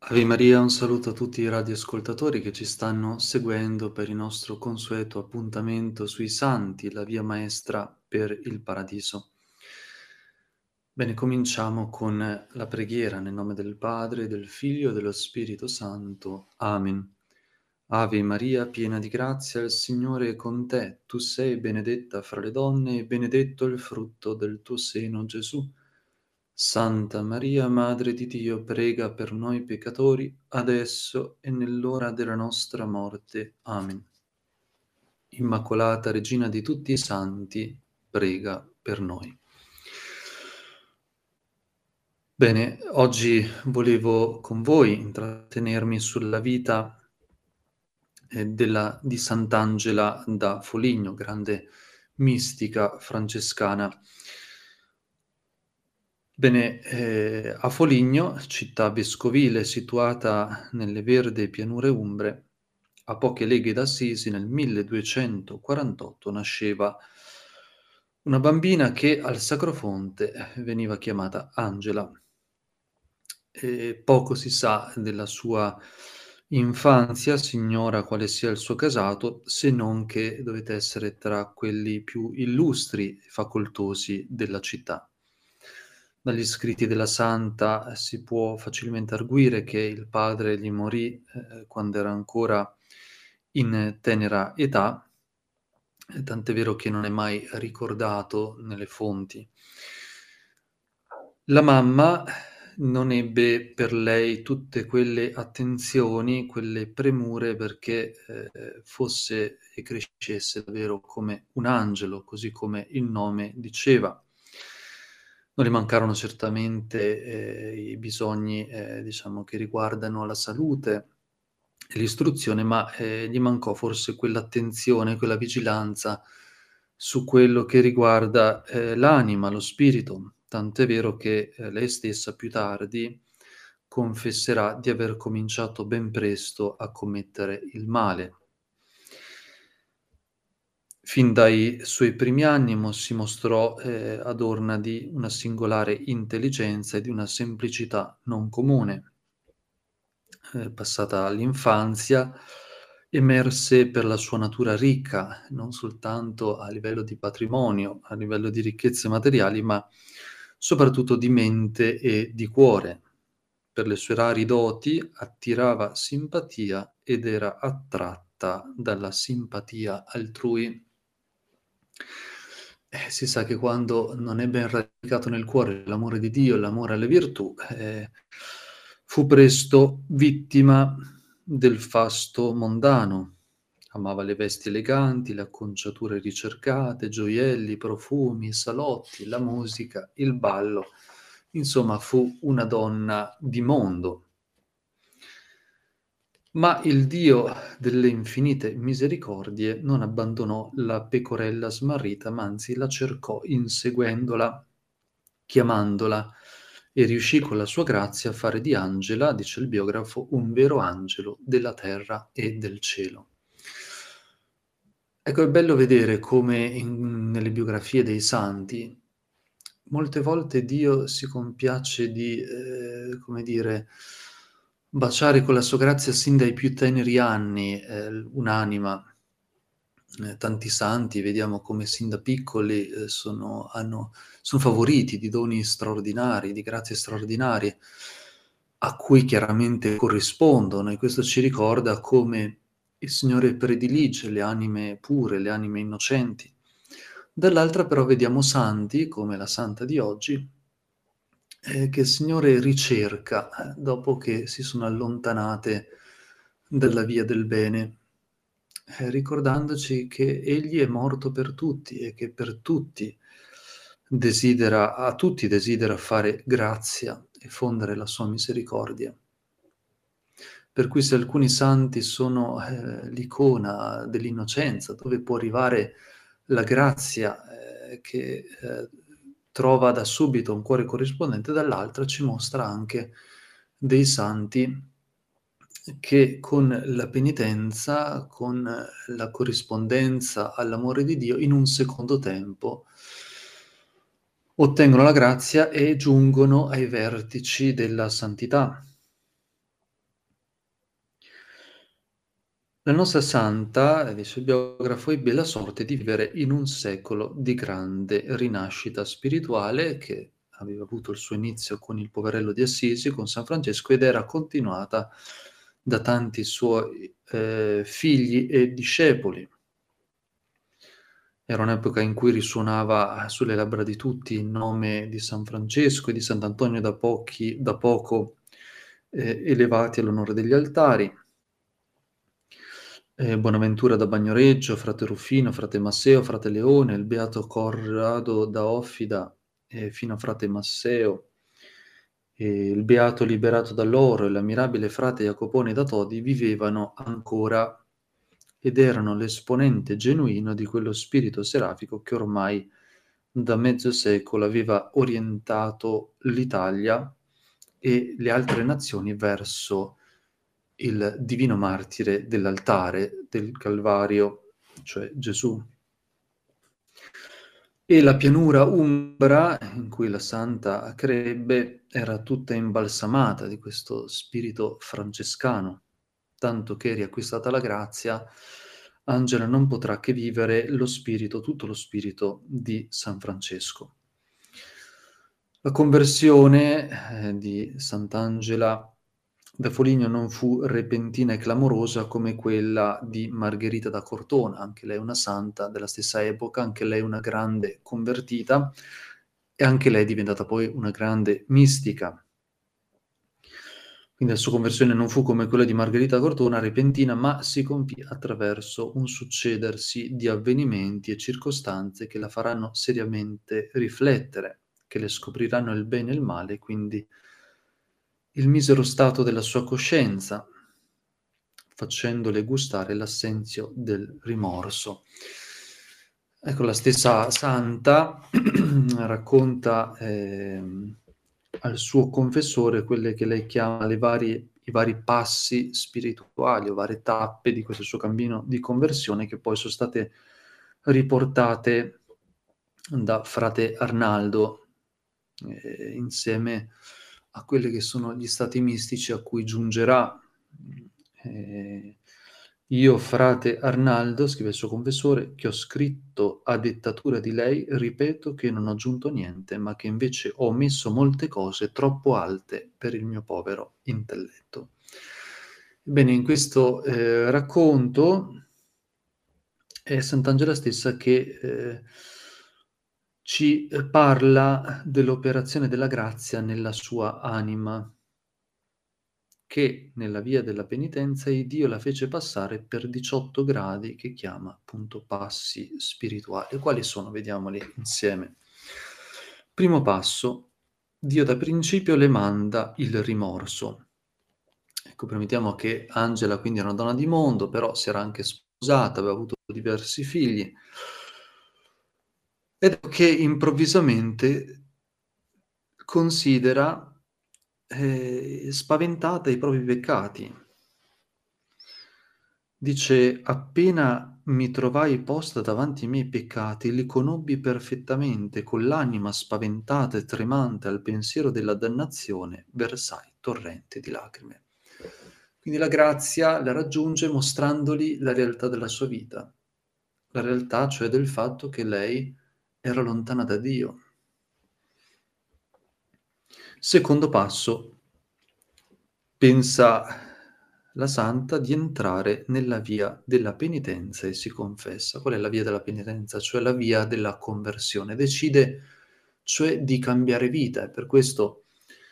Ave Maria, un saluto a tutti i radioascoltatori che ci stanno seguendo per il nostro consueto appuntamento sui santi, la via maestra per il paradiso. Bene, cominciamo con la preghiera nel nome del Padre, del Figlio e dello Spirito Santo. Amen. Ave Maria, piena di grazia, il Signore è con te. Tu sei benedetta fra le donne e benedetto il frutto del tuo seno, Gesù. Santa Maria, Madre di Dio, prega per noi peccatori, adesso e nell'ora della nostra morte. Amen. Immacolata Regina di tutti i santi, prega per noi. Bene, oggi volevo con voi intrattenermi sulla vita di Sant'Angela da Foligno, grande mistica francescana. Bene, a Foligno, città vescovile situata nelle verde pianure umbre, a poche leghe da Assisi, nel 1248 nasceva una bambina che al Sacrofonte veniva chiamata Angela. Poco si sa della sua infanzia, si ignora quale sia il suo casato, se non che dovette essere tra quelli più illustri e facoltosi della città. Dagli scritti della santa si può facilmente arguire che il padre gli morì quando era ancora in tenera età, tant'è vero che non è mai ricordato nelle fonti. La mamma non ebbe per lei tutte quelle attenzioni, quelle premure perché, fosse e crescesse davvero come un angelo, così come il nome diceva. Non le mancarono certamente, i bisogni, diciamo che riguardano la salute e l'istruzione, ma, gli mancò forse quell'attenzione, quella vigilanza su quello che riguarda, l'anima, lo spirito. Tant'è vero che, lei stessa più tardi confesserà di aver cominciato ben presto a commettere il male. Fin dai suoi primi anni si mostrò, adorna di una singolare intelligenza e di una semplicità non comune. Passata l'infanzia, emerse per la sua natura ricca, non soltanto a livello di patrimonio, a livello di ricchezze materiali, ma soprattutto di mente e di cuore. Per le sue rari doti attirava simpatia ed era attratta dalla simpatia altrui. Si sa che quando non è ben radicato nel cuore l'amore di Dio, l'amore alle virtù, fu presto vittima del fasto mondano. Amava le vesti eleganti, le acconciature ricercate, gioielli, profumi, salotti, la musica, il ballo. Insomma, fu una donna di mondo. Ma il Dio delle infinite misericordie non abbandonò la pecorella smarrita, ma anzi la cercò inseguendola, chiamandola, e riuscì con la sua grazia a fare di Angela, dice il biografo, un vero angelo della terra e del cielo. Ecco, è bello vedere come nelle biografie dei santi molte volte Dio si compiace di, come dire, baciare con la sua grazia sin dai più teneri anni, un'anima. Tanti santi vediamo come sin da piccoli, son favoriti di doni straordinari, di grazie straordinarie, a cui chiaramente corrispondono, e questo ci ricorda come il Signore predilige le anime pure, le anime innocenti. Dall'altra però vediamo santi, come la santa di oggi, che il Signore ricerca, dopo che si sono allontanate dalla via del bene, ricordandoci che Egli è morto per tutti e che per tutti desidera fare grazia e fondere la sua misericordia. Per cui se alcuni santi sono, l'icona dell'innocenza, dove può arrivare la grazia, che, trova da subito un cuore corrispondente, dall'altra ci mostra anche dei santi che con la penitenza, con la corrispondenza all'amore di Dio, in un secondo tempo ottengono la grazia e giungono ai vertici della santità. La nostra santa, dice il biografo, ebbe la sorte di vivere in un secolo di grande rinascita spirituale che aveva avuto il suo inizio con il poverello di Assisi, con San Francesco, ed era continuata da tanti suoi figli e discepoli. Era un'epoca in cui risuonava sulle labbra di tutti il nome di San Francesco e di Sant'Antonio da poco elevati all'onore degli altari. Bonaventura da Bagnoregio, frate Ruffino, frate Masseo, frate Leone, il beato Corrado da Offida, fino a frate Masseo, il beato liberato dall'oro e l'ammirabile frate Jacopone da Todi vivevano ancora ed erano l'esponente genuino di quello spirito serafico che ormai da mezzo secolo aveva orientato l'Italia e le altre nazioni verso il divino martire dell'altare del Calvario, cioè Gesù. E la pianura umbra in cui la santa crebbe era tutta imbalsamata di questo spirito francescano, tanto che riacquistata la grazia, Angela non potrà che vivere lo spirito, tutto lo spirito di San Francesco. La conversione di Sant'Angela da Foligno non fu repentina e clamorosa come quella di Margherita da Cortona, anche lei una santa della stessa epoca, anche lei una grande convertita e anche lei è diventata poi una grande mistica. Quindi la sua conversione non fu come quella di Margherita da Cortona, repentina, ma si compì attraverso un succedersi di avvenimenti e circostanze che la faranno seriamente riflettere, che le scopriranno il bene e il male, quindi il misero stato della sua coscienza, facendole gustare l'assenzio del rimorso. Ecco, la stessa santa racconta al suo confessore quelle che lei chiama i vari passi spirituali o varie tappe di questo suo cammino di conversione che poi sono state riportate da frate Arnaldo insieme a quelli che sono gli stati mistici a cui giungerà. Io, frate Arnaldo, scrive il suo confessore, che ho scritto a dettatura di lei, ripeto che non ho aggiunto niente, ma che invece ho omesso molte cose troppo alte per il mio povero intelletto. Ebbene, in questo racconto è Sant'Angela stessa che ci parla dell'operazione della grazia nella sua anima, che nella via della penitenza Dio la fece passare per 18 gradi che chiama appunto passi spirituali. Quali sono? Vediamoli insieme. Primo passo, Dio da principio le manda il rimorso. Ecco, permettiamo che Angela quindi era una donna di mondo, però si era anche sposata, aveva avuto diversi figli, ed ecco che improvvisamente considera spaventata i propri peccati. Dice: "Appena mi trovai posta davanti ai miei peccati, li conobbi perfettamente, con l'anima spaventata e tremante al pensiero della dannazione, versai torrente di lacrime." Quindi la grazia la raggiunge mostrandogli la realtà della sua vita, la realtà cioè del fatto che lei era lontana da Dio. Secondo passo, pensa la santa di entrare nella via della penitenza e si confessa. Qual è la via della penitenza? Cioè la via della conversione. Decide cioè di cambiare vita e per questo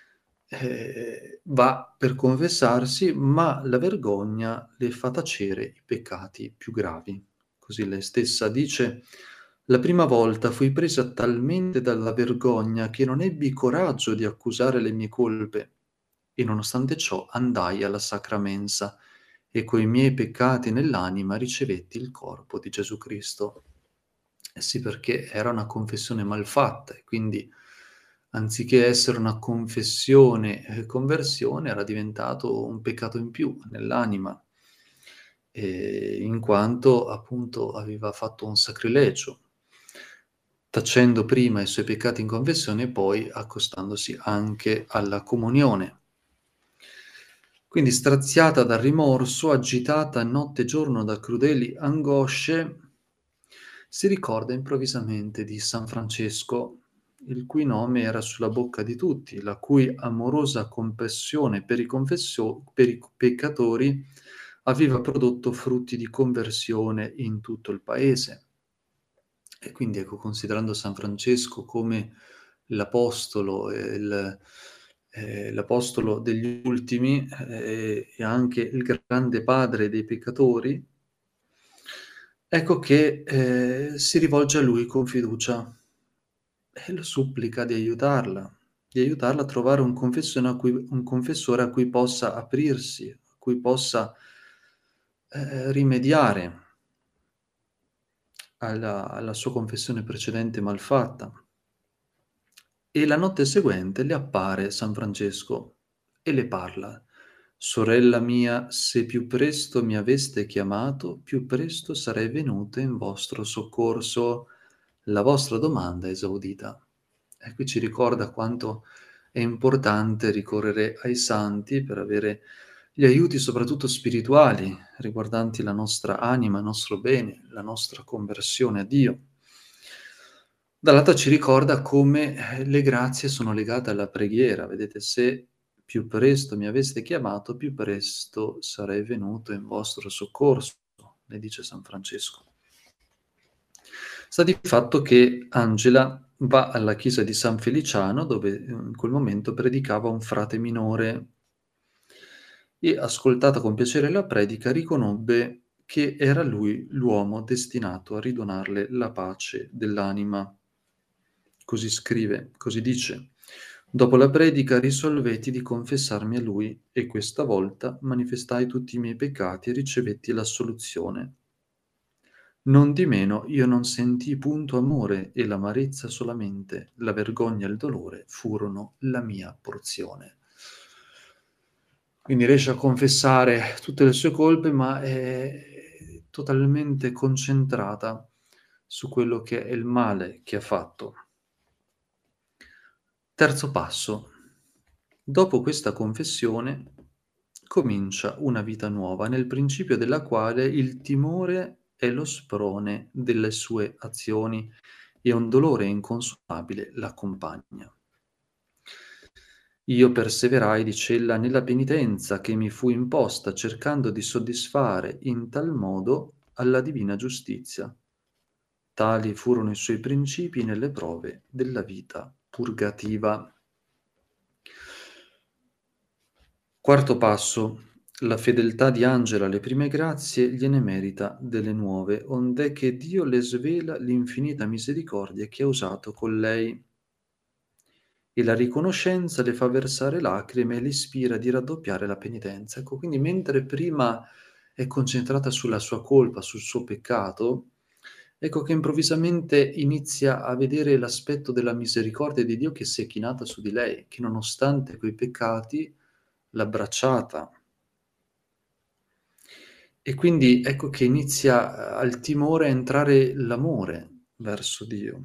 va per confessarsi, ma la vergogna le fa tacere i peccati più gravi. Così lei stessa dice: "La prima volta fui presa talmente dalla vergogna che non ebbi coraggio di accusare le mie colpe e nonostante ciò andai alla Sacra Mensa e coi miei peccati nell'anima ricevetti il corpo di Gesù Cristo." Eh sì, perché era una confessione malfatta e quindi anziché essere una confessione e conversione era diventato un peccato in più nell'anima, in quanto appunto aveva fatto un sacrilegio, tacendo prima i suoi peccati in confessione e poi accostandosi anche alla comunione. Quindi straziata dal rimorso, agitata notte e giorno da crudeli angosce, si ricorda improvvisamente di San Francesco, il cui nome era sulla bocca di tutti, la cui amorosa compassione per i peccatori aveva prodotto frutti di conversione in tutto il paese. E quindi ecco, considerando San Francesco come l'apostolo, l'apostolo degli ultimi, e anche il grande padre dei peccatori, ecco che, si rivolge a lui con fiducia e lo supplica di aiutarla a trovare un confessore a cui possa aprirsi, a cui possa, rimediare alla sua confessione precedente malfatta. E la notte seguente le appare San Francesco e le parla: «Sorella mia, se più presto mi aveste chiamato, più presto sarei venuta in vostro soccorso. La vostra domanda è esaudita». E qui ci ricorda quanto è importante ricorrere ai santi per avere gli aiuti soprattutto spirituali, riguardanti la nostra anima, il nostro bene, la nostra conversione a Dio. Dall'altra ci ricorda come, le grazie sono legate alla preghiera. Vedete, se più presto mi aveste chiamato, più presto sarei venuto in vostro soccorso, le dice San Francesco. Sta di fatto che Angela va alla chiesa di San Feliciano, dove in quel momento predicava un frate minore e, ascoltata con piacere la predica, riconobbe che era lui l'uomo destinato a ridonarle la pace dell'anima. Così scrive, così dice: «Dopo la predica risolvetti di confessarmi a lui e questa volta manifestai tutti i miei peccati e ricevetti l'assoluzione. Nondimeno io non sentii punto amore e l'amarezza solamente, la vergogna e il dolore furono la mia porzione». Quindi riesce a confessare tutte le sue colpe, ma è totalmente concentrata su quello che è il male che ha fatto. Terzo passo. Dopo questa confessione comincia una vita nuova, nel principio della quale il timore è lo sprone delle sue azioni e un dolore inconsumabile l'accompagna. Io perseverai, dicella, nella penitenza che mi fu imposta, cercando di soddisfare in tal modo alla divina giustizia. Tali furono i suoi principi nelle prove della vita purgativa. Quarto passo. La fedeltà di Angela alle prime grazie gliene merita delle nuove, ond'è che Dio le svela l'infinita misericordia che ha usato con lei, e la riconoscenza le fa versare lacrime e le ispira di raddoppiare la penitenza. Ecco, quindi mentre prima è concentrata sulla sua colpa, sul suo peccato, ecco che improvvisamente inizia a vedere l'aspetto della misericordia di Dio che si è chinata su di lei, che nonostante quei peccati l'ha abbracciata. E quindi ecco che inizia, al timore a entrare l'amore verso Dio.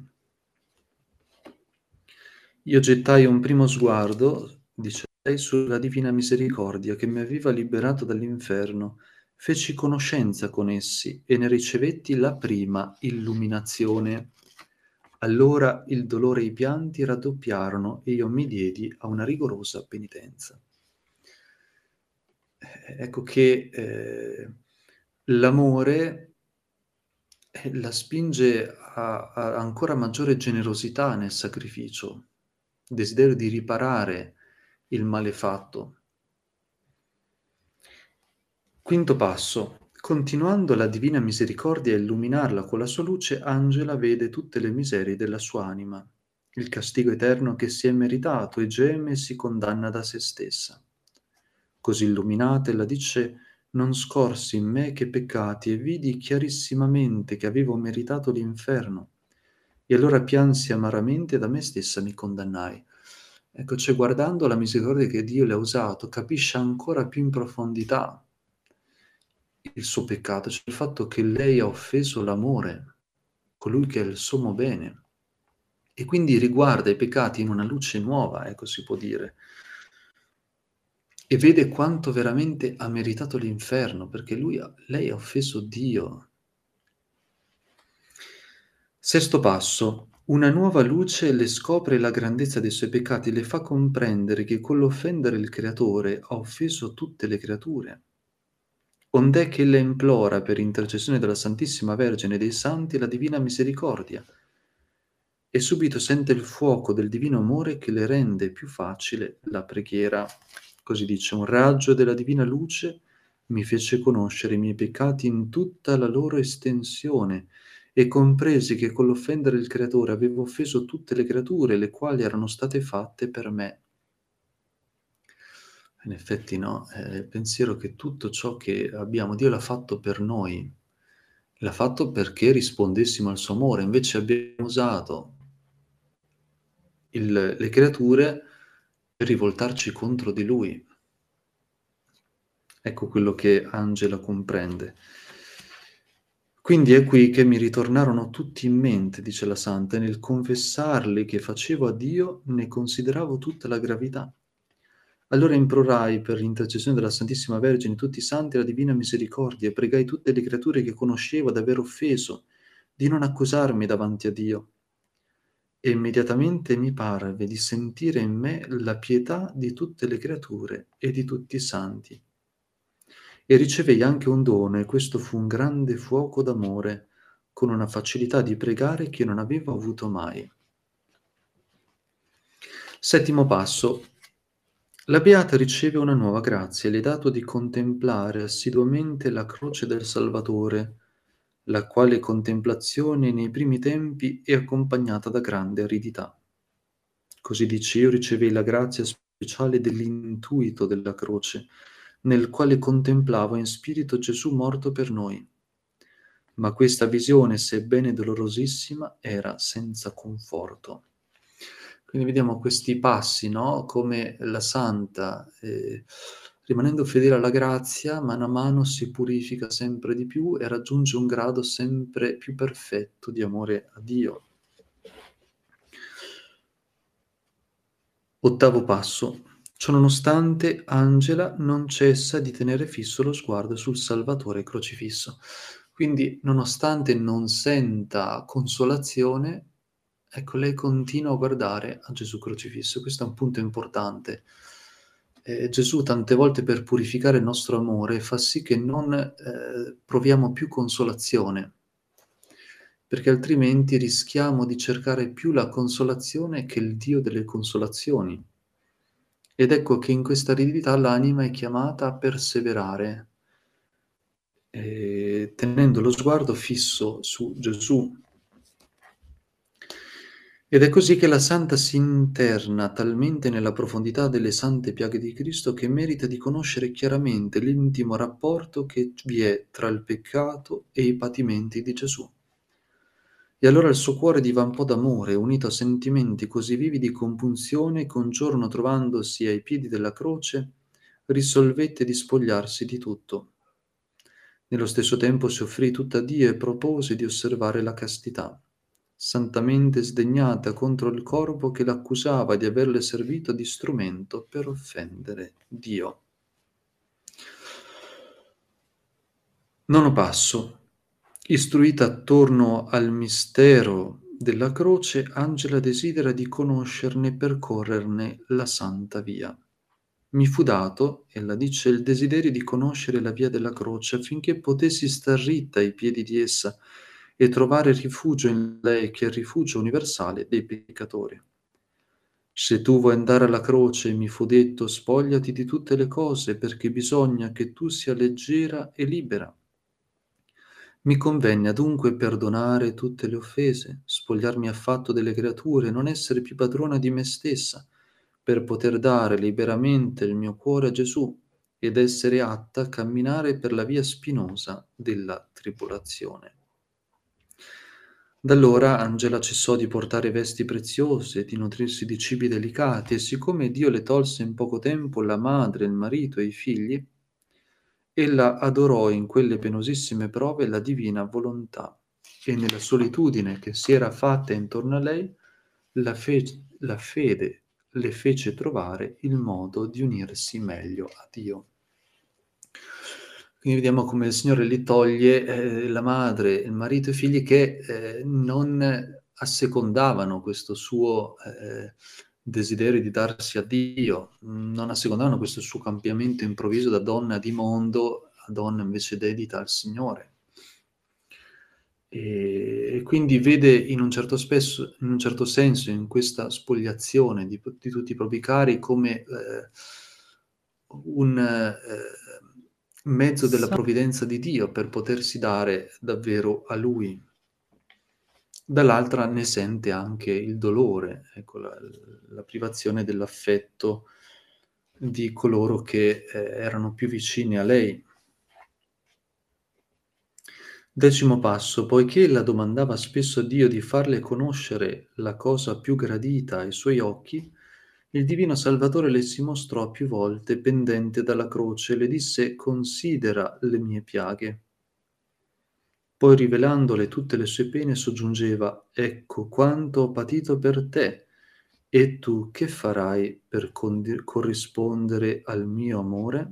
Io gettai un primo sguardo, dice lei, sulla divina misericordia che mi aveva liberato dall'inferno, feci conoscenza con essi e ne ricevetti la prima illuminazione. Allora il dolore e i pianti raddoppiarono e io mi diedi a una rigorosa penitenza. Ecco che, l'amore, la spinge a ancora maggiore generosità nel sacrificio, desiderio di riparare il male fatto. Quinto passo. Continuando la divina misericordia a illuminarla con la sua luce, Angela vede tutte le miserie della sua anima, il castigo eterno che si è meritato e geme e si condanna da se stessa. Così illuminata, ella dice: «Non scorsi in me che peccati e vidi chiarissimamente che avevo meritato l'inferno. E allora piansi amaramente e da me stessa mi condannai». Ecco, cioè guardando la misericordia che Dio le ha usato, capisce ancora più in profondità il suo peccato, cioè il fatto che lei ha offeso l'amore, colui che è il sommo bene, e quindi riguarda i peccati in una luce nuova, ecco si può dire. e vede quanto veramente ha meritato l'inferno, perché lei ha offeso Dio. Sesto passo. Una nuova luce le scopre la grandezza dei suoi peccati, le fa comprendere che con l'offendere il Creatore ha offeso tutte le creature. Ond'è che ella implora per intercessione della Santissima Vergine e dei Santi la divina misericordia, e subito sente il fuoco del divino amore che le rende più facile la preghiera. Così dice: un raggio della divina luce mi fece conoscere i miei peccati in tutta la loro estensione e compresi che con l'offendere il Creatore avevo offeso tutte le creature, le quali erano state fatte per me. In effetti no, è il pensiero che tutto ciò che abbiamo, Dio l'ha fatto per noi, l'ha fatto perché rispondessimo al suo amore, invece abbiamo usato le creature per rivoltarci contro di lui. Ecco quello che Angela comprende. Quindi è qui che mi ritornarono tutti in mente, dice la santa, e nel confessarli che facevo a Dio ne consideravo tutta la gravità. Allora implorai per l'intercessione della Santissima Vergine e tutti i santi la divina misericordia e pregai tutte le creature che conoscevo d'aver offeso di non accusarmi davanti a Dio. E immediatamente mi parve di sentire in me la pietà di tutte le creature e di tutti i santi. E ricevei anche un dono, e questo fu un grande fuoco d'amore, con una facilità di pregare che non avevo avuto mai. Settimo passo. La Beata riceve una nuova grazia, le è dato di contemplare assiduamente la croce del Salvatore, la quale contemplazione nei primi tempi è accompagnata da grande aridità. Così dice: io ricevei la grazia speciale dell'intuito della croce, nel quale contemplavo in spirito Gesù morto per noi. Ma questa visione, sebbene dolorosissima, era senza conforto. Quindi vediamo questi passi, no? Come la santa, rimanendo fedele alla grazia, mano a mano si purifica sempre di più e raggiunge un grado sempre più perfetto di amore a Dio. Ottavo passo. Ciononostante, Angela non cessa di tenere fisso lo sguardo sul Salvatore crocifisso. Quindi, nonostante non senta consolazione, ecco, lei continua a guardare a Gesù crocifisso. Questo è un punto importante. Gesù tante volte per purificare il nostro amore fa sì che non proviamo più consolazione, perché altrimenti rischiamo di cercare più la consolazione che il Dio delle consolazioni. Ed ecco che in questa aridità l'anima è chiamata a perseverare, tenendo lo sguardo fisso su Gesù. Ed è così che la santa si interna talmente nella profondità delle sante piaghe di Cristo che merita di conoscere chiaramente l'intimo rapporto che vi è tra il peccato e i patimenti di Gesù. E allora il suo cuore divampò d'amore, unito a sentimenti così vivi di compunzione, che un giorno trovandosi ai piedi della croce, risolvette di spogliarsi di tutto. Nello stesso tempo si offrì tutta a Dio e propose di osservare la castità, santamente sdegnata contro il corpo che l'accusava di averle servito di strumento per offendere Dio. Nono passo. Istruita attorno al mistero della croce, Angela desidera di conoscerne e percorrerne la santa via. Mi fu dato, ella dice, il desiderio di conoscere la via della croce affinché potessi star ritta ai piedi di essa e trovare rifugio in lei che è il rifugio universale dei peccatori. Se tu vuoi andare alla croce, mi fu detto, spogliati di tutte le cose perché bisogna che tu sia leggera e libera. Mi convenne adunque perdonare tutte le offese, spogliarmi affatto delle creature, non essere più padrona di me stessa, per poter dare liberamente il mio cuore a Gesù ed essere atta a camminare per la via spinosa della tribolazione. Da allora Angela cessò di portare vesti preziose, di nutrirsi di cibi delicati, e siccome Dio le tolse in poco tempo la madre, il marito e i figli, ella adorò in quelle penosissime prove la divina volontà e nella solitudine che si era fatta intorno a lei la fede le fece trovare il modo di unirsi meglio a Dio. Quindi vediamo come il Signore li toglie, la madre, il marito e i figli che, non assecondavano questo suo, desiderio di darsi a Dio, non assecondavano questo suo cambiamento improvviso da donna di mondo a donna invece dedita al Signore. E quindi vede in un certo senso, in questa spogliazione di tutti i propri cari come, un, mezzo della So provvidenza di Dio per potersi dare davvero a Lui. Dall'altra ne sente anche il dolore, ecco, la privazione dell'affetto di coloro che, erano più vicini a lei. Decimo passo: poiché ella domandava spesso a Dio di farle conoscere la cosa più gradita ai suoi occhi, il divino Salvatore le si mostrò più volte pendente dalla croce e le disse: "Considera le mie piaghe". Poi rivelandole tutte le sue pene soggiungeva: "Ecco quanto ho patito per te, e tu che farai per corrispondere al mio amore?"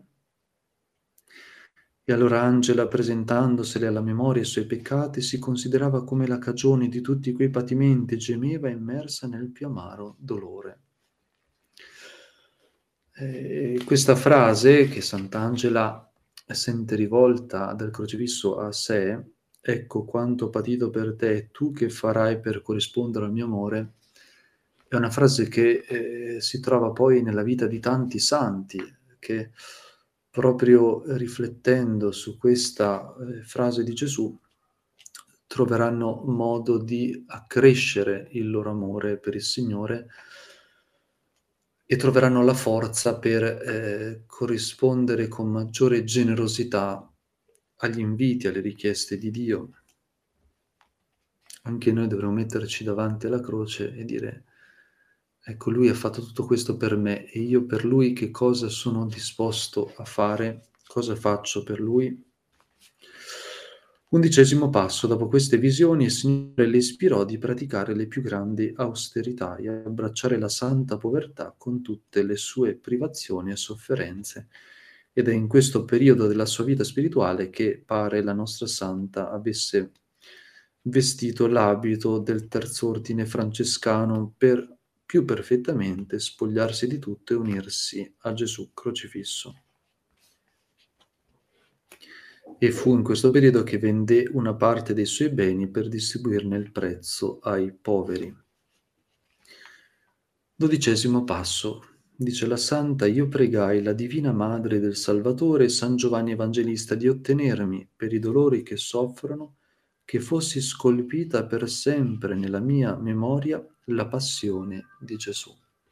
E allora Angela, presentandosele alla memoria i suoi peccati, si considerava come la cagione di tutti quei patimenti e gemeva immersa nel più amaro dolore. Questa frase che Sant'Angela sente rivolta dal crocifisso a sé, ecco quanto ho patito per te, e tu che farai per corrispondere al mio amore, è una frase che si trova poi nella vita di tanti santi, che proprio riflettendo su questa frase di Gesù, troveranno modo di accrescere il loro amore per il Signore e troveranno la forza per, corrispondere con maggiore generosità agli inviti, alle richieste di Dio. Anche noi dovremmo metterci davanti alla croce e dire: "Ecco, lui ha fatto tutto questo per me e io per lui che cosa sono disposto a fare? Cosa faccio per lui?" 11° passo: dopo queste visioni il Signore le ispirò di praticare le più grandi austerità e abbracciare la santa povertà con tutte le sue privazioni e sofferenze. Ed è in questo periodo della sua vita spirituale che pare la nostra santa avesse vestito l'abito del terz'ordine francescano per più perfettamente spogliarsi di tutto e unirsi a Gesù crocifisso. E fu in questo periodo che vendé una parte dei suoi beni per distribuirne il prezzo ai poveri. 12° passo. Dice la santa: io pregai la Divina Madre del Salvatore, San Giovanni Evangelista, di ottenermi, per i dolori che soffrono, che fossi scolpita per sempre nella mia memoria la passione di Gesù.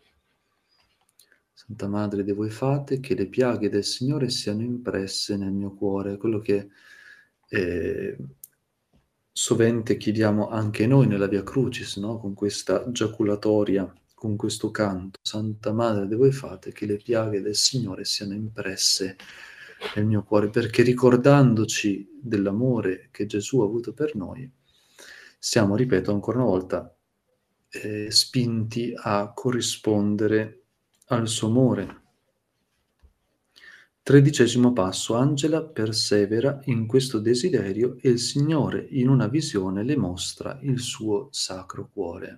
Santa Madre de voi fate, che le piaghe del Signore siano impresse nel mio cuore. Quello che sovente chiediamo anche noi nella Via Crucis, no? Con questa giaculatoria, con questo canto. Santa Madre de voi fate, che le piaghe del Signore siano impresse nel mio cuore, perché ricordandoci dell'amore che Gesù ha avuto per noi, siamo, ripeto ancora una volta, spinti a corrispondere al suo amore. 13° passo. Angela persevera in questo desiderio e il Signore in una visione le mostra il suo sacro cuore.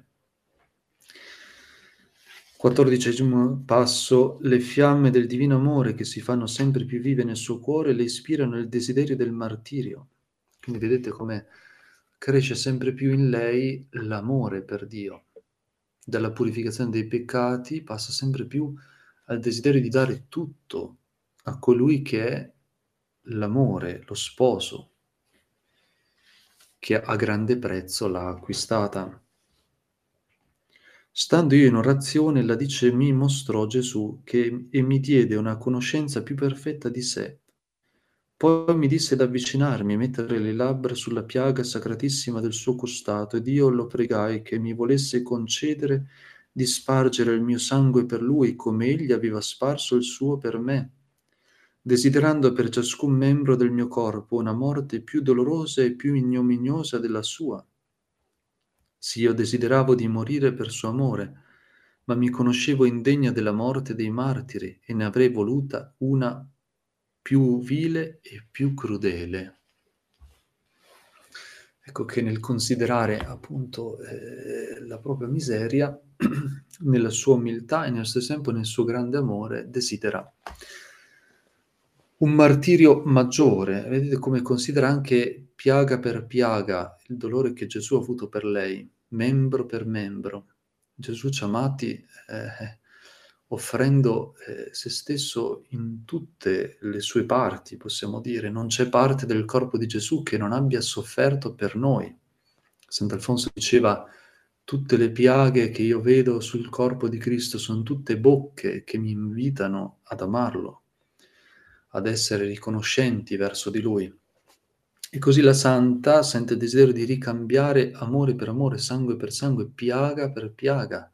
14° passo. Le fiamme del divino amore che si fanno sempre più vive nel suo cuore le ispirano il desiderio del martirio. Quindi vedete come cresce sempre più in lei l'amore per Dio. Dalla purificazione dei peccati passa sempre più al desiderio di dare tutto a colui che è l'amore, lo sposo, che a grande prezzo l'ha acquistata. Stando io in orazione, ella dice, mi mostrò Gesù e mi diede una conoscenza più perfetta di sé. Poi mi disse d'avvicinarmi e mettere le labbra sulla piaga sacratissima del suo costato, ed io lo pregai che mi volesse concedere di spargere il mio sangue per lui, come egli aveva sparso il suo per me, desiderando per ciascun membro del mio corpo una morte più dolorosa e più ignominiosa della sua. Sì, io desideravo di morire per suo amore, ma mi conoscevo indegna della morte dei martiri e ne avrei voluta una più vile e più crudele. Ecco che nel considerare appunto la propria miseria, nella sua umiltà e nello stesso tempo nel suo grande amore, desidera un martirio maggiore. Vedete come considera anche piaga per piaga il dolore che Gesù ha avuto per lei, membro per membro. Gesù ci ha amati offrendo se stesso in tutte le sue parti, possiamo dire. Non c'è parte del corpo di Gesù che non abbia sofferto per noi. Sant'Alfonso diceva: tutte le piaghe che io vedo sul corpo di Cristo sono tutte bocche che mi invitano ad amarlo, ad essere riconoscenti verso di Lui. E così la santa sente il desiderio di ricambiare amore per amore, sangue per sangue, piaga per piaga.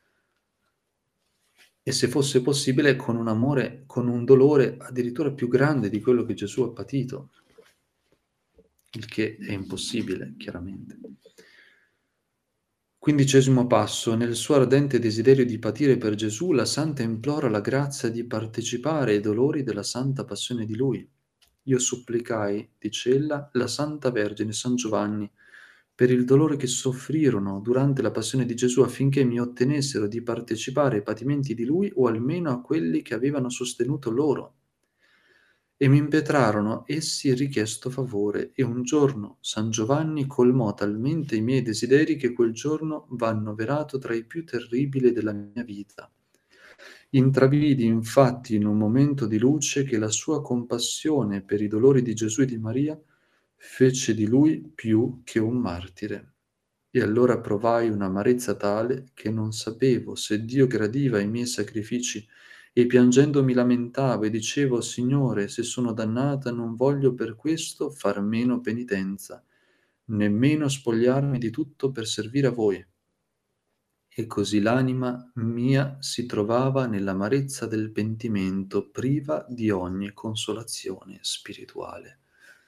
E se fosse possibile con un amore, con un dolore addirittura più grande di quello che Gesù ha patito, il che è impossibile, chiaramente. 15° passo. Nel suo ardente desiderio di patire per Gesù, la santa implora la grazia di partecipare ai dolori della santa passione di Lui. Io supplicai, dice ella, la Santa Vergine San Giovanni, per il dolore che soffrirono durante la passione di Gesù affinché mi ottenessero di partecipare ai patimenti di Lui o almeno a quelli che avevano sostenuto loro. E mi impetrarono essi richiesto favore, e un giorno San Giovanni colmò talmente i miei desideri che quel giorno va annoverato tra i più terribili della mia vita. Intravidi infatti in un momento di luce che la sua compassione per i dolori di Gesù e di Maria fece di lui più che un martire. E allora provai un'amarezza tale che non sapevo se Dio gradiva i miei sacrifici e piangendo mi lamentavo e dicevo: Signore, se sono dannata non voglio per questo far meno penitenza, nemmeno spogliarmi di tutto per servire a voi. E così l'anima mia si trovava nell'amarezza del pentimento, priva di ogni consolazione spirituale.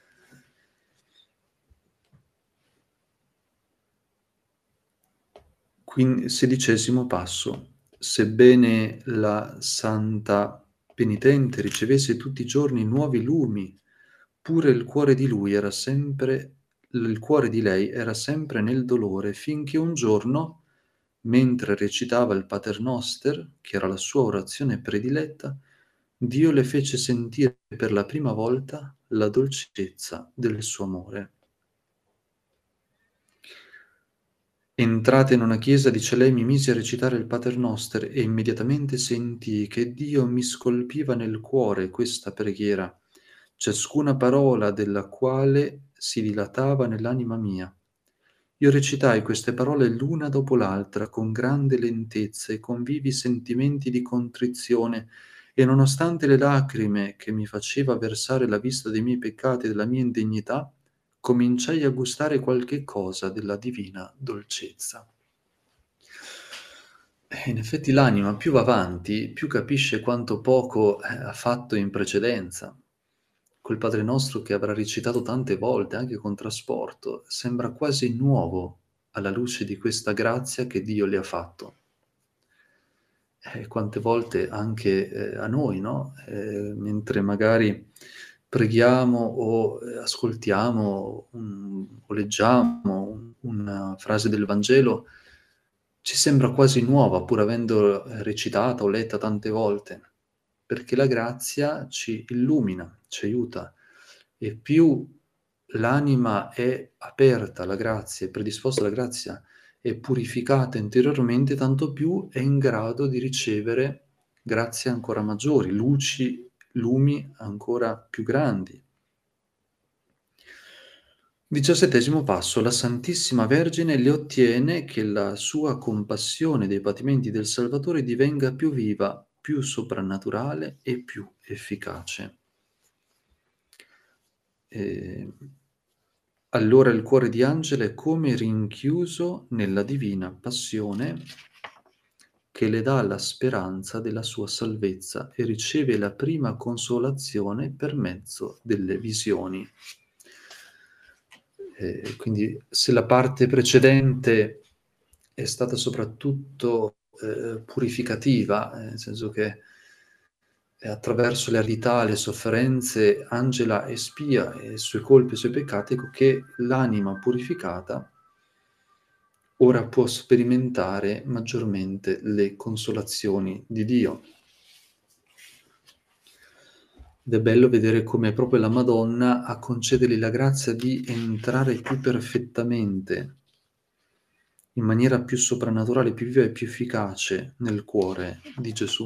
Quindi, 16° passo. Sebbene la santa penitente ricevesse tutti i giorni nuovi lumi, pure il cuore di lui era sempre, il cuore di lei era sempre nel dolore, finché un giorno, mentre recitava il Pater Noster, che era la sua orazione prediletta, Dio le fece sentire per la prima volta la dolcezza del suo amore. Entrata in una chiesa, dice lei, mi misi a recitare il Pater Noster e immediatamente sentii che Dio mi scolpiva nel cuore questa preghiera, ciascuna parola della quale si dilatava nell'anima mia. Io recitai queste parole l'una dopo l'altra con grande lentezza e con vivi sentimenti di contrizione, e nonostante le lacrime che mi faceva versare la vista dei miei peccati e della mia indegnità, cominciai a gustare qualche cosa della divina dolcezza. In effetti l'anima più va avanti, più capisce quanto poco ha fatto in precedenza. Quel Padre Nostro che avrà recitato tante volte, anche con trasporto, sembra quasi nuovo alla luce di questa grazia che Dio le ha fatto. Quante volte anche a noi, no? Mentre magari preghiamo o ascoltiamo o leggiamo una frase del Vangelo, ci sembra quasi nuova, pur avendo recitata o letta tante volte, perché la grazia ci illumina, ci aiuta, e più l'anima è aperta alla grazia, è predisposta alla grazia, è purificata interiormente, tanto più è in grado di ricevere grazie ancora maggiori, luci, lumi ancora più grandi. 17° passo. La Santissima Vergine le ottiene che la sua compassione dei patimenti del Salvatore divenga più viva, più soprannaturale e più efficace. Allora il cuore di Angela è come rinchiuso nella divina passione che le dà la speranza della sua salvezza e riceve la prima consolazione per mezzo delle visioni. Quindi se la parte precedente è stata soprattutto purificativa, nel senso che attraverso le aridità, le sofferenze, Angela espia i suoi colpi e i suoi peccati, ecco che l'anima purificata ora può sperimentare maggiormente le consolazioni di Dio. Ed è bello vedere come proprio la Madonna a concedergli la grazia di entrare più perfettamente, in maniera più soprannaturale, più viva e più efficace nel cuore di Gesù.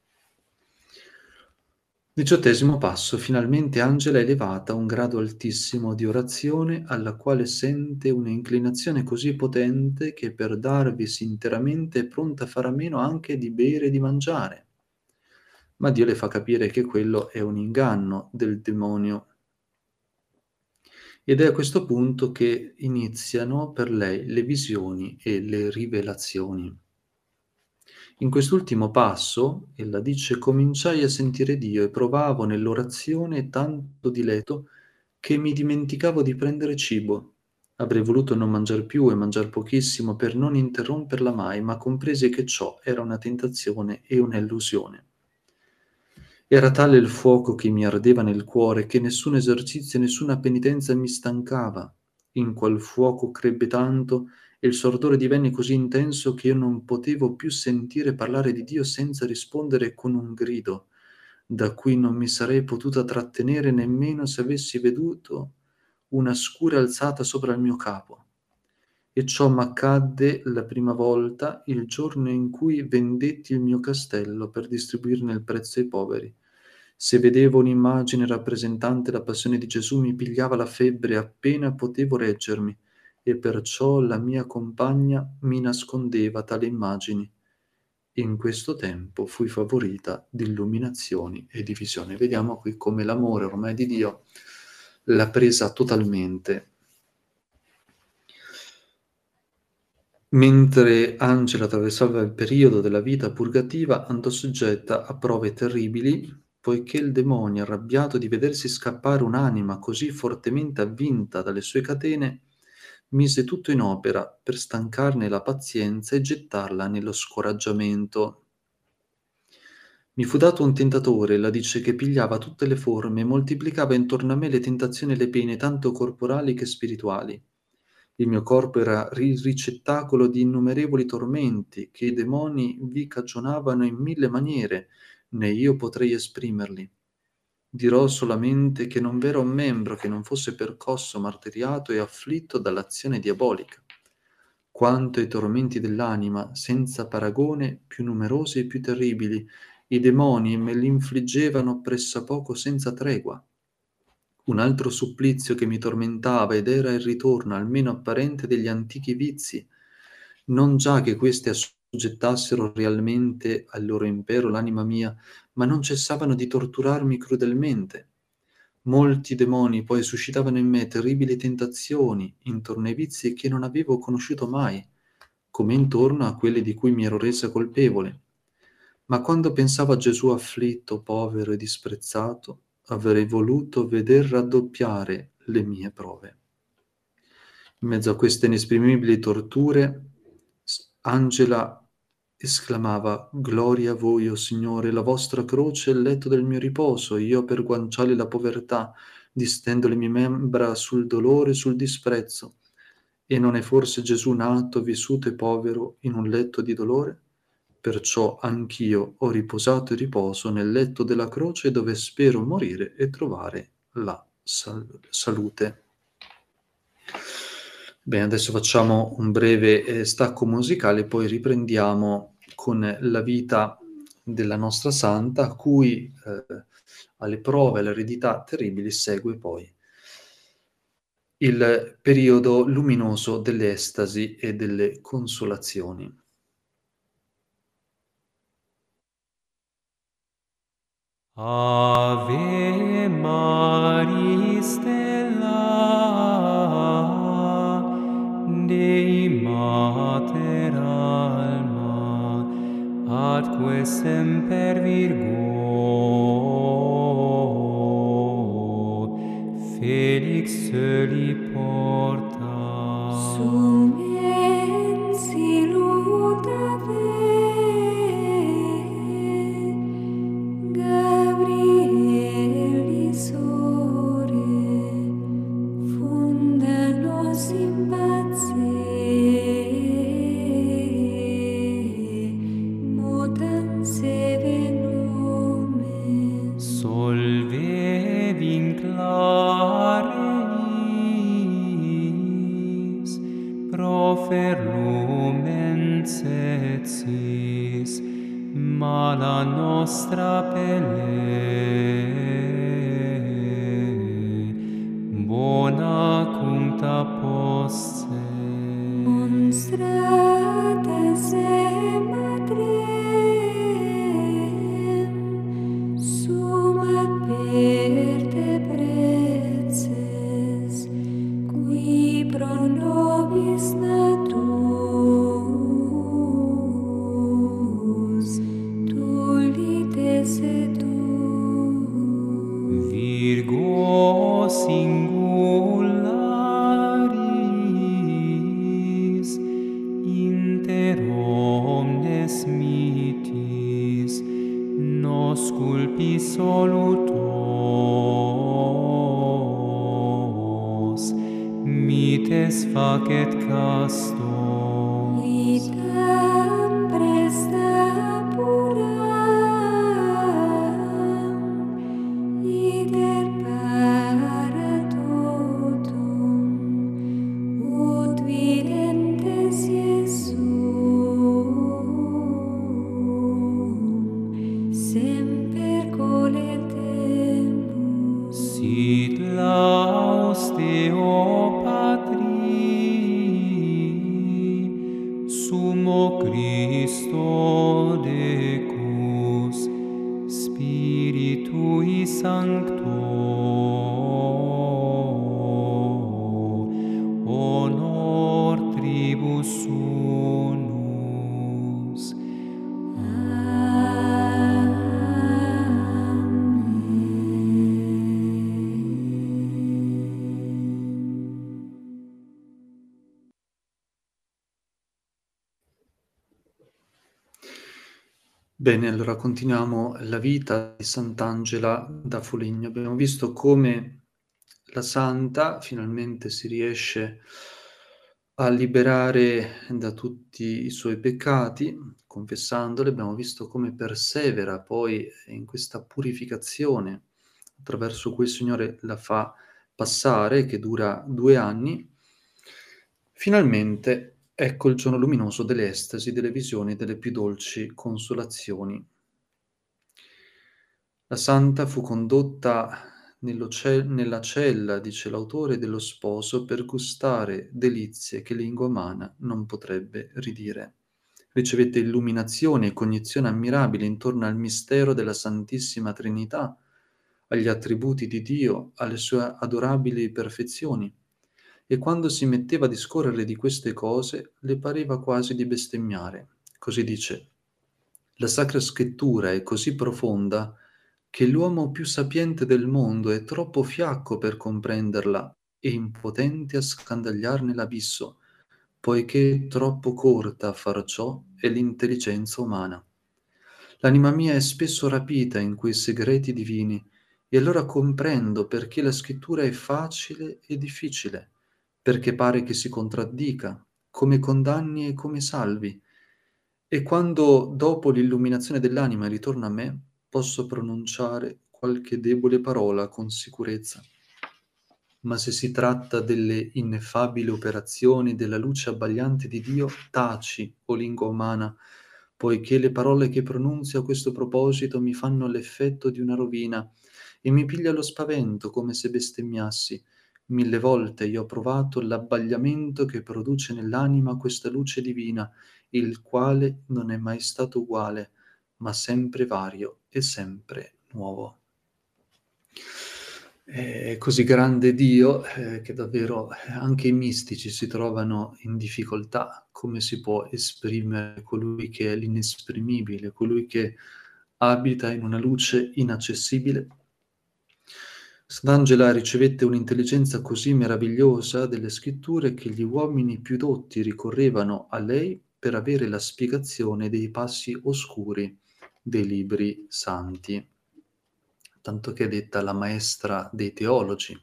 18° passo. Finalmente Angela è elevata a un grado altissimo di orazione, alla quale sente un'inclinazione così potente che per darvisi interamente è pronta a fare a meno anche di bere e di mangiare. Ma Dio le fa capire che quello è un inganno del demonio. Ed è a questo punto che iniziano per lei le visioni e le rivelazioni. In quest'ultimo passo, ella dice, cominciai a sentire Dio e provavo nell'orazione tanto diletto che mi dimenticavo di prendere cibo. Avrei voluto non mangiar più e mangiar pochissimo per non interromperla mai, ma compresi che ciò era una tentazione e un'illusione. Era tale il fuoco che mi ardeva nel cuore che nessun esercizio e nessuna penitenza mi stancava. In quel fuoco crebbe tanto e il suo ardore divenne così intenso che io non potevo più sentire parlare di Dio senza rispondere con un grido, da cui non mi sarei potuta trattenere nemmeno se avessi veduto una scura alzata sopra il mio capo. E ciò m'accadde la prima volta il giorno in cui vendetti il mio castello per distribuirne il prezzo ai poveri. Se vedevo un'immagine rappresentante la passione di Gesù mi pigliava la febbre appena potevo reggermi, e perciò la mia compagna mi nascondeva tali immagini. In questo tempo fui favorita di illuminazioni e di visione. Vediamo qui come l'amore ormai di Dio l'ha presa totalmente. Mentre Angela attraversava il periodo della vita purgativa, andò soggetta a prove terribili, poiché il demonio, arrabbiato di vedersi scappare un'anima così fortemente avvinta dalle sue catene, mise tutto in opera per stancarne la pazienza e gettarla nello scoraggiamento. Mi fu dato un tentatore, la dice, che pigliava tutte le forme e moltiplicava intorno a me le tentazioni e le pene, tanto corporali che spirituali. Il mio corpo era ricettacolo di innumerevoli tormenti che i demoni vi cagionavano in 1000 maniere, né io potrei esprimerli. Dirò solamente che non v'era un membro che non fosse percosso, martiriato e afflitto dall'azione diabolica. Quanto ai tormenti dell'anima, senza paragone, più numerosi e più terribili, i demoni me li infliggevano pressappoco senza tregua. Un altro supplizio che mi tormentava ed era il ritorno, almeno apparente, degli antichi vizi, non già che questi assoggettassero realmente al loro impero l'anima mia, ma non cessavano di torturarmi crudelmente. Molti demoni poi suscitavano in me terribili tentazioni intorno ai vizi che non avevo conosciuto mai, come intorno a quelli di cui mi ero resa colpevole. Ma quando pensavo a Gesù afflitto, povero e disprezzato, avrei voluto veder raddoppiare le mie prove. In mezzo a queste inesprimibili torture, Angela esclamava: Gloria a voi, o Signore, la vostra croce è il letto del mio riposo, io per guanciale la povertà, distendo le mie membra sul dolore e sul disprezzo. E non è forse Gesù nato, vissuto e povero in un letto di dolore? Perciò anch'io ho riposato e riposo nel letto della croce dove spero morire e trovare la salute. Bene, adesso facciamo un breve stacco musicale, poi riprendiamo con la vita della nostra santa, a cui alle prove, alle eredità terribili segue poi il periodo luminoso delle estasi e delle consolazioni. Ave Maris stella, Dei Mater alma, atque semper Virgo, Felix soli porta. Sum ensi luta solve vinclareis, profer lumen setsis, mala nostra pelle, bona cuncta posse. Monstrate se matrem, sumat per te prezes, qui pro nobis natus, tullites et tu. Virgo singularis, inter omnes mitis, nos culpi solutos, mites facet castos. Vitam presta puram, iter para totum, ut videntes Iesum, semper coletemus. Sit laus Deo Patri, Sumo Christo Decus, Spiritui Sancto, honor tribus unus. Bene, allora continuiamo la vita di Sant'Angela da Foligno. Abbiamo visto come la santa finalmente si riesce a liberare da tutti i suoi peccati, confessandoli. Abbiamo visto come persevera poi in questa purificazione attraverso cui il Signore la fa passare, che dura 2 anni. Finalmente ecco il giorno luminoso delle estasi, delle visioni, delle più dolci consolazioni. La santa fu condotta nella cella, dice l'autore, dello sposo per gustare delizie che lingua umana non potrebbe ridire. Ricevette illuminazione e cognizione ammirabile intorno al mistero della Santissima Trinità, agli attributi di Dio, alle sue adorabili perfezioni. E quando si metteva a discorrere di queste cose, le pareva quasi di bestemmiare. Così dice: la Sacra Scrittura è così profonda che l'uomo più sapiente del mondo è troppo fiacco per comprenderla e impotente a scandagliarne l'abisso, poiché troppo corta a far ciò è l'intelligenza umana. L'anima mia è spesso rapita in quei segreti divini, e allora comprendo perché la scrittura è facile e difficile, perché pare che si contraddica, come condanni e come salvi. E quando dopo l'illuminazione dell'anima ritorna a me, posso pronunciare qualche debole parola con sicurezza. Ma se si tratta delle ineffabili operazioni della luce abbagliante di Dio, taci, o lingua umana, poiché le parole che pronunzio a questo proposito mi fanno l'effetto di una rovina e mi piglia lo spavento come se bestemmiassi. 1000 volte io ho provato l'abbagliamento che produce nell'anima questa luce divina, il quale non è mai stato uguale, ma sempre vario e sempre nuovo. È così grande Dio che davvero anche i mistici si trovano in difficoltà. Come si può esprimere colui che è l'inesprimibile, colui che abita in una luce inaccessibile? Sant'Angela ricevette un'intelligenza così meravigliosa delle scritture che gli uomini più dotti ricorrevano a lei per avere la spiegazione dei passi oscuri dei libri santi, tanto che è detta la maestra dei teologi.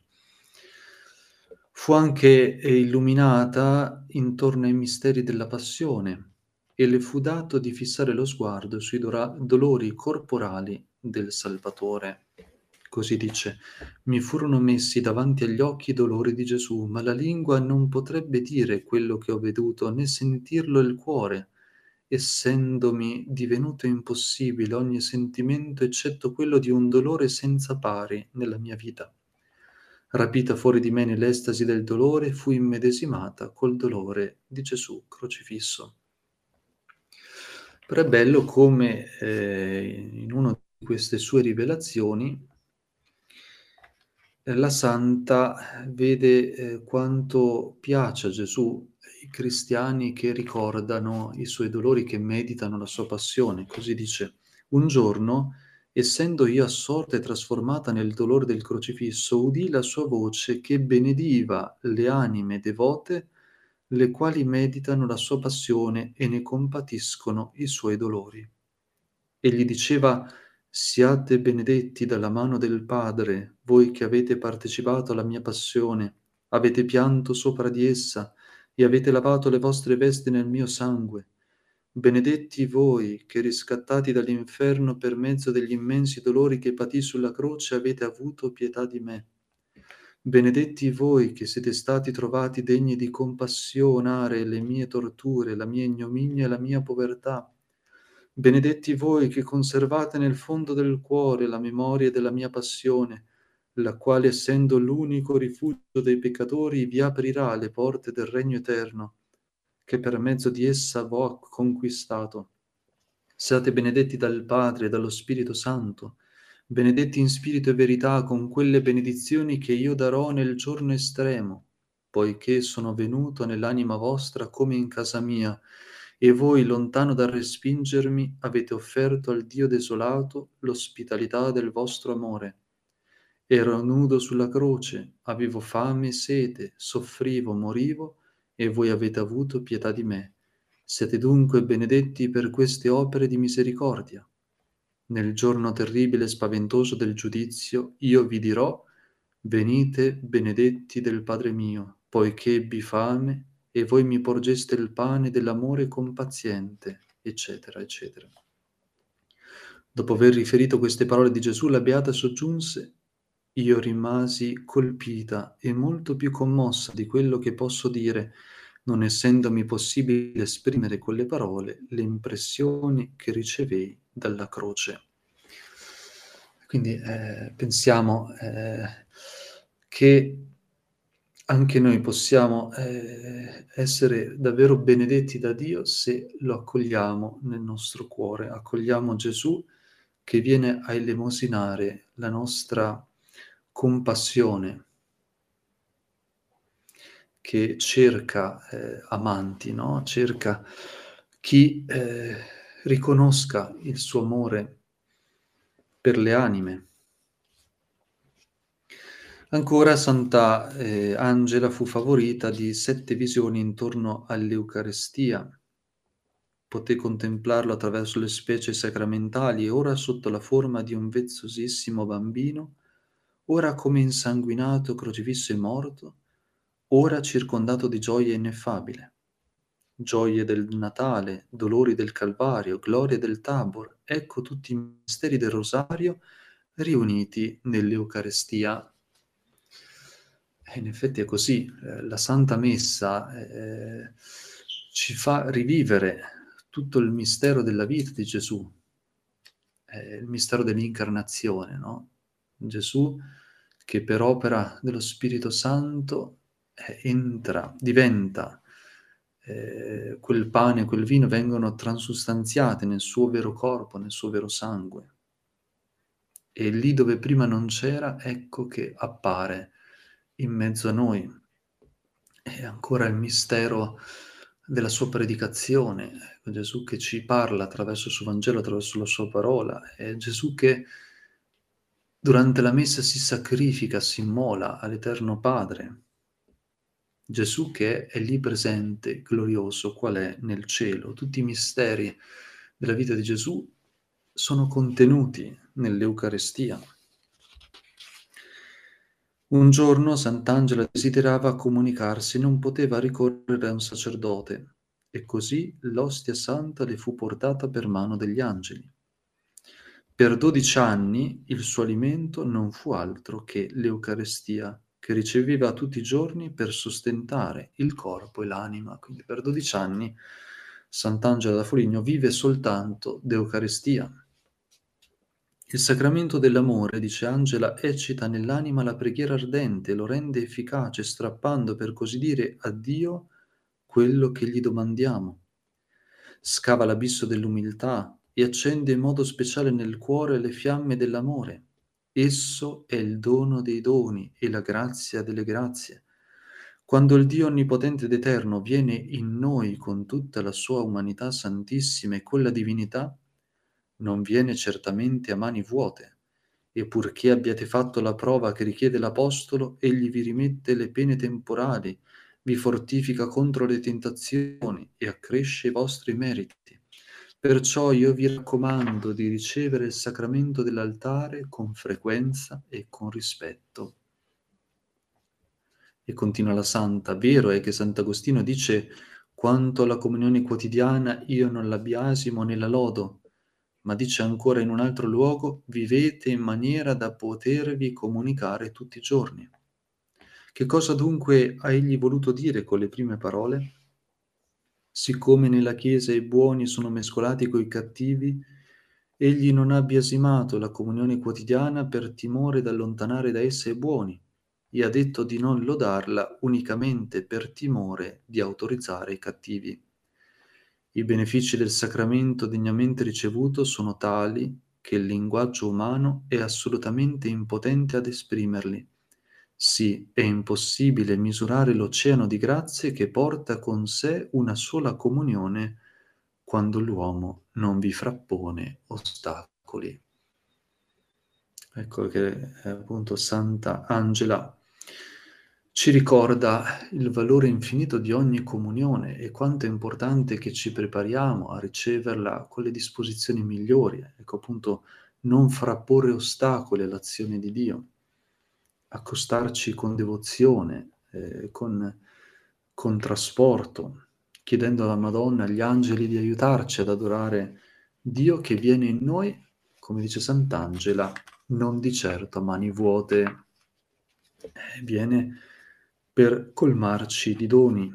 Fu anche illuminata intorno ai misteri della passione e le fu dato di fissare lo sguardo sui dolori corporali del Salvatore. Così dice: mi furono messi davanti agli occhi i dolori di Gesù, ma la lingua non potrebbe dire quello che ho veduto, né sentirlo il cuore, essendomi divenuto impossibile ogni sentimento eccetto quello di un dolore senza pari nella mia vita. Rapita fuori di me nell'estasi del dolore, fui immedesimata col dolore di Gesù crocifisso. Però è bello come in una di queste sue rivelazioni la santa vede quanto piace a Gesù i cristiani che ricordano i suoi dolori, che meditano la sua passione. Così dice: un giorno, essendo io assorta e trasformata nel dolore del crocifisso, udì la sua voce che benediva le anime devote, le quali meditano la sua passione e ne compatiscono i suoi dolori. E gli diceva: siate benedetti dalla mano del Padre, voi che avete partecipato alla mia passione, avete pianto sopra di essa e avete lavato le vostre vesti nel mio sangue. Benedetti voi che, riscattati dall'inferno per mezzo degli immensi dolori che patì sulla croce, avete avuto pietà di me. Benedetti voi che siete stati trovati degni di compassionare le mie torture, la mia ignominia e la mia povertà. Benedetti voi che conservate nel fondo del cuore la memoria della mia passione, la quale, essendo l'unico rifugio dei peccatori, vi aprirà le porte del regno eterno, che per mezzo di essa v'ho conquistato. Siate benedetti dal Padre e dallo Spirito Santo, benedetti in spirito e verità con quelle benedizioni che io darò nel giorno estremo, poiché sono venuto nell'anima vostra come in casa mia, e voi, lontano dal respingermi, avete offerto al Dio desolato l'ospitalità del vostro amore. Ero nudo sulla croce, avevo fame e sete, soffrivo, morivo, e voi avete avuto pietà di me. Siete dunque benedetti per queste opere di misericordia. Nel giorno terribile e spaventoso del giudizio, io vi dirò: venite benedetti del Padre mio, poiché ebbi fame e voi mi porgeste il pane dell'amore compaziente, eccetera, eccetera. Dopo aver riferito queste parole di Gesù, la Beata soggiunse: io rimasi colpita e molto più commossa di quello che posso dire, non essendomi possibile esprimere con le parole le impressioni che ricevei dalla croce. Quindi pensiamo che anche noi possiamo essere davvero benedetti da Dio se lo accogliamo nel nostro cuore, accogliamo Gesù che viene a elemosinare la nostra compassione, che cerca amanti, no? Cerca chi riconosca il suo amore per le anime. Ancora Santa Angela fu favorita di 7 visioni intorno all'Eucarestia. Poté contemplarlo attraverso le specie sacramentali, ora sotto la forma di un vezzosissimo bambino, ora come insanguinato, crocifisso e morto, ora circondato di gioia ineffabile. Gioie del Natale, dolori del Calvario, glorie del Tabor, ecco tutti i misteri del Rosario riuniti nell'Eucarestia. E in effetti è così, la Santa Messa ci fa rivivere tutto il mistero della vita di Gesù, il mistero dell'incarnazione, no? Gesù che per opera dello Spirito Santo entra, diventa quel pane e quel vino, vengono transustanziati nel suo vero corpo, nel suo vero sangue. E lì dove prima non c'era, ecco che appare in mezzo a noi. E ancora il mistero della sua predicazione, Gesù che ci parla attraverso il suo Vangelo, attraverso la sua parola, è Gesù che durante la messa si sacrifica, si immola all'Eterno Padre. Gesù che è lì presente, glorioso, qual è nel cielo. Tutti i misteri della vita di Gesù sono contenuti nell'Eucarestia. Un giorno Sant'Angela desiderava comunicarsi, non poteva ricorrere a un sacerdote, e così l'ostia santa le fu portata per mano degli angeli. Per 12 anni il suo alimento non fu altro che l'Eucarestia, che riceveva tutti i giorni per sostentare il corpo e l'anima. Quindi per 12 anni Sant'Angela da Foligno vive soltanto d'Eucarestia. Il sacramento dell'amore, dice Angela, eccita nell'anima la preghiera ardente, lo rende efficace, strappando, per così dire, a Dio quello che gli domandiamo. Scava l'abisso dell'umiltà e accende in modo speciale nel cuore le fiamme dell'amore. Esso è il dono dei doni e la grazia delle grazie. Quando il Dio onnipotente ed eterno viene in noi con tutta la sua umanità santissima e con la divinità, non viene certamente a mani vuote, e purché abbiate fatto la prova che richiede l'Apostolo, egli vi rimette le pene temporali, vi fortifica contro le tentazioni e accresce i vostri meriti. Perciò io vi raccomando di ricevere il sacramento dell'altare con frequenza e con rispetto. E continua la santa, vero è che Sant'Agostino dice: quanto alla comunione quotidiana io non la biasimo né la lodo, ma dice ancora in un altro luogo: vivete in maniera da potervi comunicare tutti i giorni. Che cosa dunque ha egli voluto dire con le prime parole? Siccome nella Chiesa i buoni sono mescolati coi cattivi, egli non ha biasimato la comunione quotidiana per timore d'allontanare da essa i buoni, e ha detto di non lodarla unicamente per timore di autorizzare i cattivi. I benefici del sacramento degnamente ricevuto sono tali che il linguaggio umano è assolutamente impotente ad esprimerli. Sì, è impossibile misurare l'oceano di grazie che porta con sé una sola comunione quando l'uomo non vi frappone ostacoli. Ecco che appunto Santa Angela ci ricorda il valore infinito di ogni comunione e quanto è importante che ci prepariamo a riceverla con le disposizioni migliori. Ecco appunto, non frapporre ostacoli all'azione di Dio, accostarci con devozione, con trasporto, chiedendo alla Madonna, agli angeli di aiutarci ad adorare Dio che viene in noi, come dice Sant'Angela, non di certo a mani vuote, viene per colmarci di doni.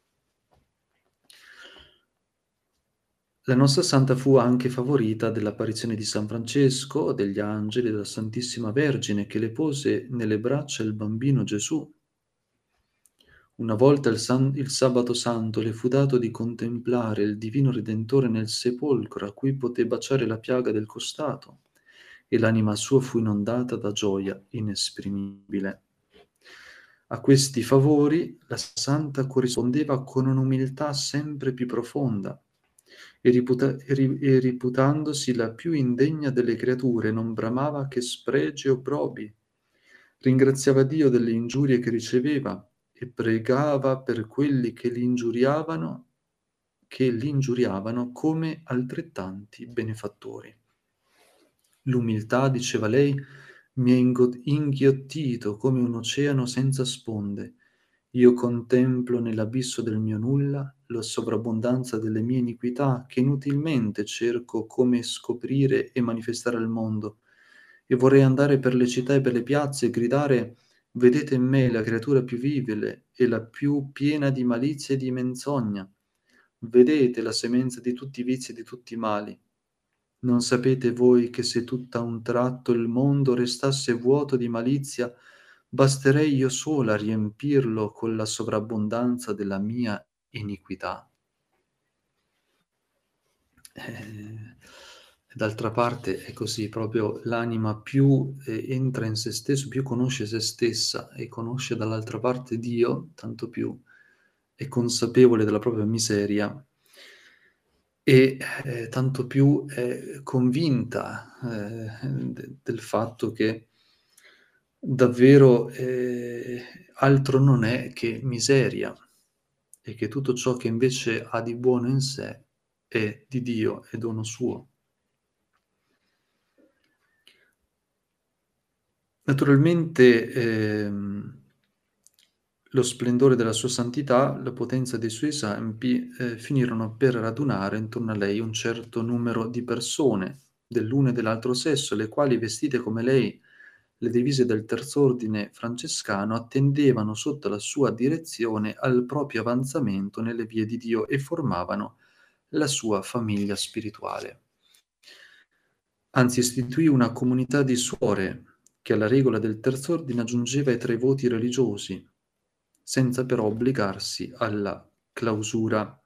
La nostra santa fu anche favorita dell'apparizione di San Francesco, degli angeli, della Santissima Vergine che le pose nelle braccia il bambino Gesù. Una volta il sabato santo le fu dato di contemplare il divino Redentore nel sepolcro a cui poté baciare la piaga del costato, e l'anima sua fu inondata da gioia inesprimibile. A questi favori la santa corrispondeva con un'umiltà sempre più profonda e, riputandosi la più indegna delle creature, non bramava che spregi o probi. Ringraziava Dio delle ingiurie che riceveva e pregava per quelli che l'ingiuriavano come altrettanti benefattori. L'umiltà, diceva lei, mi ha inghiottito come un oceano senza sponde. Io contemplo nell'abisso del mio nulla la sovrabbondanza delle mie iniquità che inutilmente cerco come scoprire e manifestare al mondo, e vorrei andare per le città e per le piazze e gridare: vedete in me la creatura più vile e la più piena di malizia e di menzogna. Vedete la semenza di tutti i vizi e di tutti i mali. Non sapete voi che se tutt'a un tratto il mondo restasse vuoto di malizia, basterei io sola a riempirlo con la sovrabbondanza della mia iniquità? D'altra parte è così, proprio l'anima più entra in se stesso, più conosce se stessa e conosce dall'altra parte Dio, tanto più è consapevole della propria miseria e tanto più è convinta del fatto che davvero altro non è che miseria e che tutto ciò che invece ha di buono in sé è di Dio, è dono suo. Naturalmente lo splendore della sua santità, la potenza dei suoi esempi finirono per radunare intorno a lei un certo numero di persone dell'uno e dell'altro sesso, le quali, vestite come lei le divise del terz'ordine francescano, attendevano sotto la sua direzione al proprio avanzamento nelle vie di Dio e formavano la sua famiglia spirituale. Anzi, istituì una comunità di suore che alla regola del terz'ordine aggiungeva i 3 voti religiosi, senza però obbligarsi alla clausura.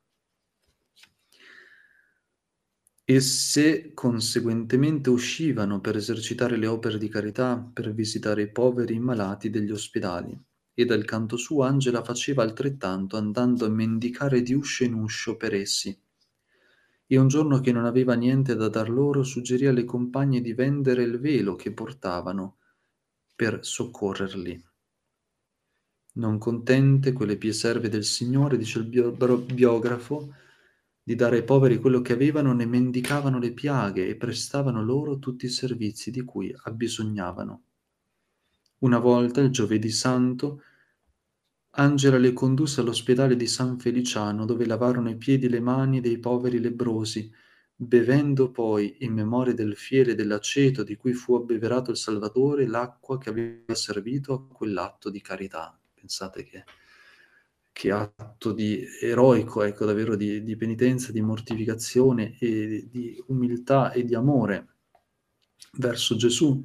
Esse conseguentemente uscivano per esercitare le opere di carità, per visitare i poveri e i malati degli ospedali, e dal canto suo Angela faceva altrettanto, andando a mendicare di uscio in uscio per essi. E un giorno che non aveva niente da dar loro, suggerì alle compagne di vendere il velo che portavano per soccorrerli. Non contente, quelle pie serve del Signore, dice il biografo, di dare ai poveri quello che avevano, ne mendicavano le piaghe e prestavano loro tutti i servizi di cui abbisognavano. Una volta, il giovedì santo, Angela le condusse all'ospedale di San Feliciano, dove lavarono i piedi e le mani dei poveri lebbrosi, bevendo poi, in memoria del fiele e dell'aceto di cui fu abbeverato il Salvatore, l'acqua che aveva servito a quell'atto di carità. Pensate che atto di eroico, ecco, davvero di penitenza, di mortificazione e di umiltà e di amore verso Gesù.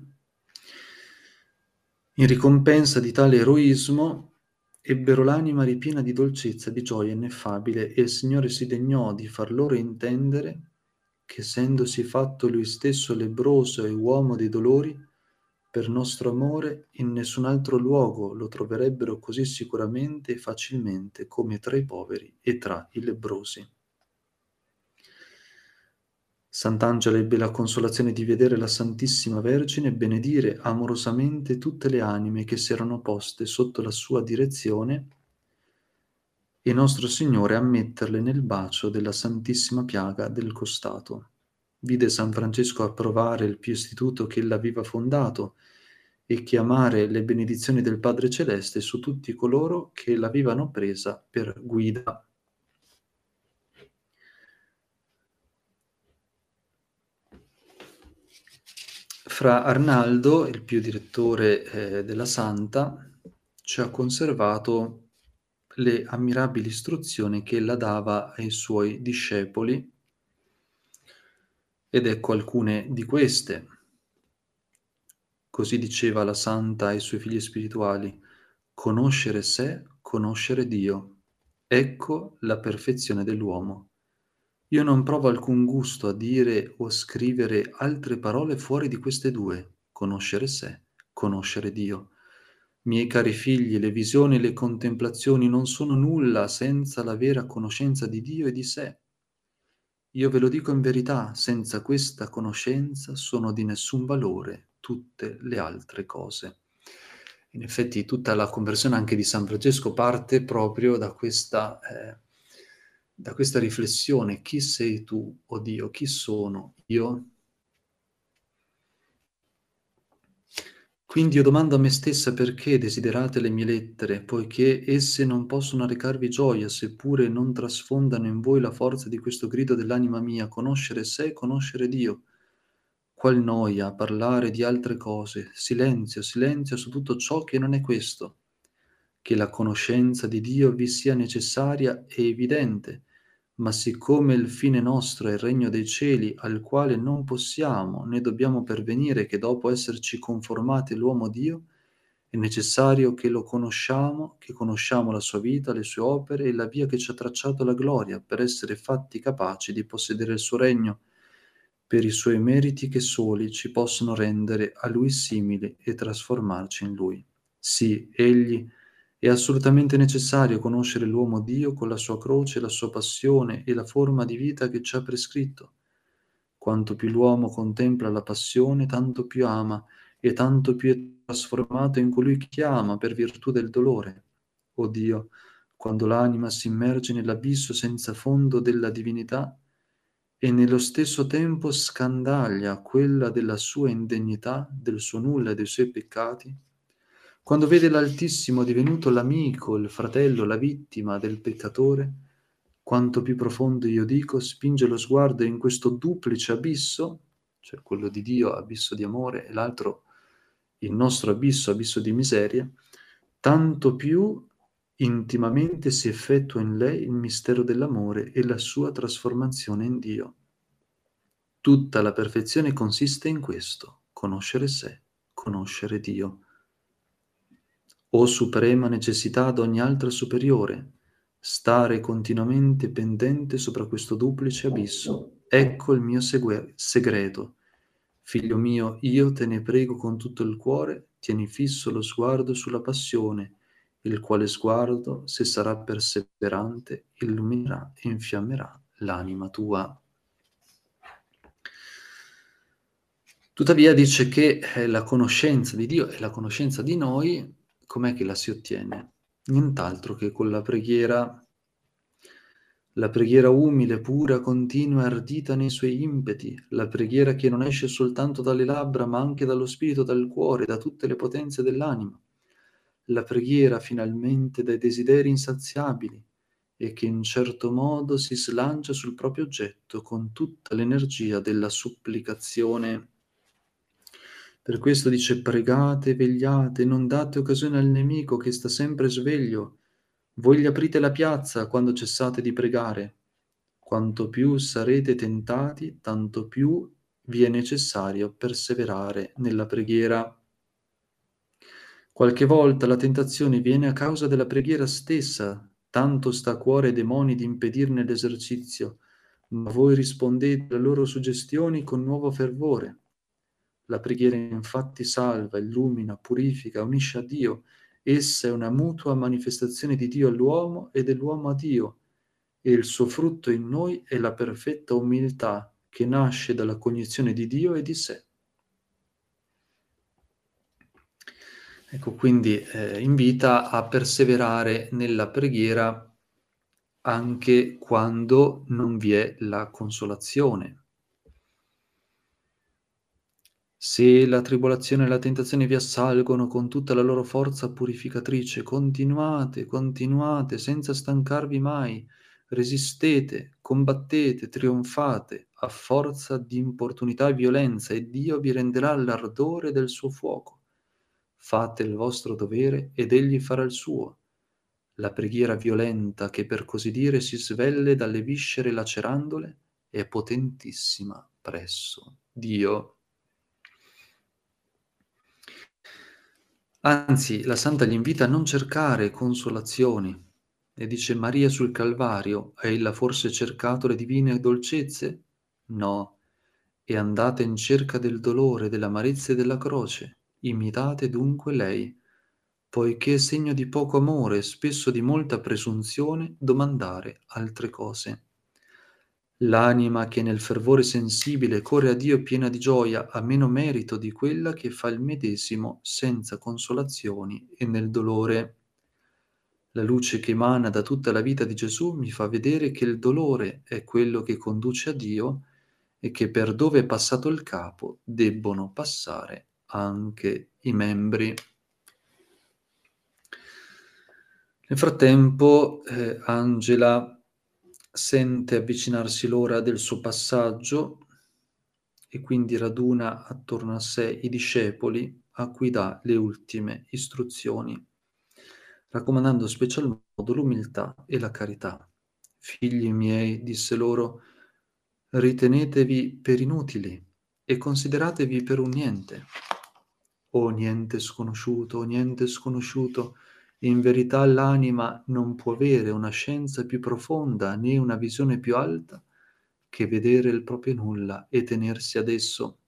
In ricompensa di tale eroismo ebbero l'anima ripiena di dolcezza, di gioia ineffabile, e il Signore si degnò di far loro intendere che, essendosi fatto lui stesso lebbroso e uomo dei dolori, per nostro amore in nessun altro luogo lo troverebbero così sicuramente e facilmente come tra i poveri e tra i lebbrosi. Sant'Angela ebbe la consolazione di vedere la Santissima Vergine benedire amorosamente tutte le anime che si erano poste sotto la sua direzione e nostro Signore ammetterle nel bacio della Santissima Piaga del costato. Vide San Francesco approvare il pio istituto che ella aveva fondato e chiamare le benedizioni del Padre Celeste su tutti coloro che l'avevano presa per guida. Fra Arnaldo, il pio direttore della Santa, ci ha conservato le ammirabili istruzioni che ella dava ai suoi discepoli, ed ecco alcune di queste. Così diceva la Santa ai suoi figli spirituali: conoscere sé, conoscere Dio. Ecco la perfezione dell'uomo. Io non provo alcun gusto a dire o scrivere altre parole fuori di queste due: conoscere sé, conoscere Dio. Miei cari figli, le visioni e le contemplazioni non sono nulla senza la vera conoscenza di Dio e di sé. Io ve lo dico in verità, senza questa conoscenza sono di nessun valore tutte le altre cose. In effetti tutta la conversione anche di San Francesco parte proprio da questa riflessione: chi sei tu, o Dio? Chi sono io? Quindi io domando a me stessa perché desiderate le mie lettere, poiché esse non possono recarvi gioia, seppure non trasfondano in voi la forza di questo grido dell'anima mia: conoscere sé, conoscere Dio. Qual noia a parlare di altre cose, silenzio, silenzio su tutto ciò che non è questo. Che la conoscenza di Dio vi sia necessaria è evidente, ma siccome il fine nostro è il regno dei cieli, al quale non possiamo né dobbiamo pervenire che dopo esserci conformati all'uomo Dio, è necessario che lo conosciamo, che conosciamo la sua vita, le sue opere e la via che ci ha tracciato alla gloria, per essere fatti capaci di possedere il suo regno, per i suoi meriti che soli ci possono rendere a lui simili e trasformarci in lui. Sì, egli è assolutamente necessario conoscere l'uomo Dio con la sua croce, la sua passione e la forma di vita che ci ha prescritto. Quanto più l'uomo contempla la passione, tanto più ama, e tanto più è trasformato in colui che ama per virtù del dolore. O Dio, quando l'anima si immerge nell'abisso senza fondo della divinità e nello stesso tempo scandaglia quella della sua indegnità, del suo nulla e dei suoi peccati, quando vede l'Altissimo divenuto l'amico, il fratello, la vittima del peccatore, quanto più profondo, io dico, spinge lo sguardo in questo duplice abisso, cioè quello di Dio, abisso di amore, e l'altro il nostro abisso, abisso di miseria, tanto più intimamente si effettua in lei il mistero dell'amore e la sua trasformazione in Dio. Tutta la perfezione consiste in questo, conoscere sé, conoscere Dio. O suprema necessità ad ogni altra superiore, stare continuamente pendente sopra questo duplice abisso. Ecco il mio segreto. Figlio mio, io te ne prego con tutto il cuore, tieni fisso lo sguardo sulla passione, il quale sguardo, se sarà perseverante, illuminerà e infiammerà l'anima tua. Tuttavia dice che la conoscenza di Dio e la conoscenza di noi, com'è che la si ottiene? Nient'altro che con la preghiera umile, pura, continua e ardita nei suoi impeti, la preghiera che non esce soltanto dalle labbra, ma anche dallo spirito, dal cuore, da tutte le potenze dell'anima, la preghiera finalmente dai desideri insaziabili e che in certo modo si slancia sul proprio oggetto con tutta l'energia della supplicazione. Per questo dice: pregate, vegliate, non date occasione al nemico che sta sempre sveglio. Voi gli aprite la piazza quando cessate di pregare. Quanto più sarete tentati, tanto più vi è necessario perseverare nella preghiera. Qualche volta la tentazione viene a causa della preghiera stessa, tanto sta a cuore ai demoni di impedirne l'esercizio, ma voi rispondete alle loro suggestioni con nuovo fervore. La preghiera infatti salva, illumina, purifica, unisce a Dio. Essa è una mutua manifestazione di Dio all'uomo e dell'uomo a Dio, e il suo frutto in noi è la perfetta umiltà che nasce dalla cognizione di Dio e di sé. Ecco, quindi invita a perseverare nella preghiera anche quando non vi è la consolazione. Se la tribolazione e la tentazione vi assalgono con tutta la loro forza purificatrice, continuate, continuate, senza stancarvi mai, resistete, combattete, trionfate, a forza di importunità e violenza, e Dio vi renderà l'ardore del suo fuoco. Fate il vostro dovere ed egli farà il suo. La preghiera violenta, che per così dire si svelle dalle viscere lacerandole, è potentissima presso Dio. Anzi, la Santa gli invita a non cercare consolazioni e dice: Maria sul Calvario, ha ella forse cercato le divine dolcezze? No, e andate in cerca del dolore, dell'amarezza e della croce. Imitate dunque lei, poiché è segno di poco amore e spesso di molta presunzione domandare altre cose. L'anima che nel fervore sensibile corre a Dio piena di gioia ha meno merito di quella che fa il medesimo senza consolazioni e nel dolore. La luce che emana da tutta la vita di Gesù mi fa vedere che il dolore è quello che conduce a Dio e che per dove è passato il capo debbono passare anche i membri. Nel frattempo, Angela sente avvicinarsi l'ora del suo passaggio e quindi raduna attorno a sé i discepoli a cui dà le ultime istruzioni, raccomandando special modo l'umiltà e la carità. Figli miei, disse loro, ritenetevi per inutili e consideratevi per un niente. O niente sconosciuto, in verità l'anima non può avere una scienza più profonda né una visione più alta che vedere il proprio nulla e tenersi ad esso.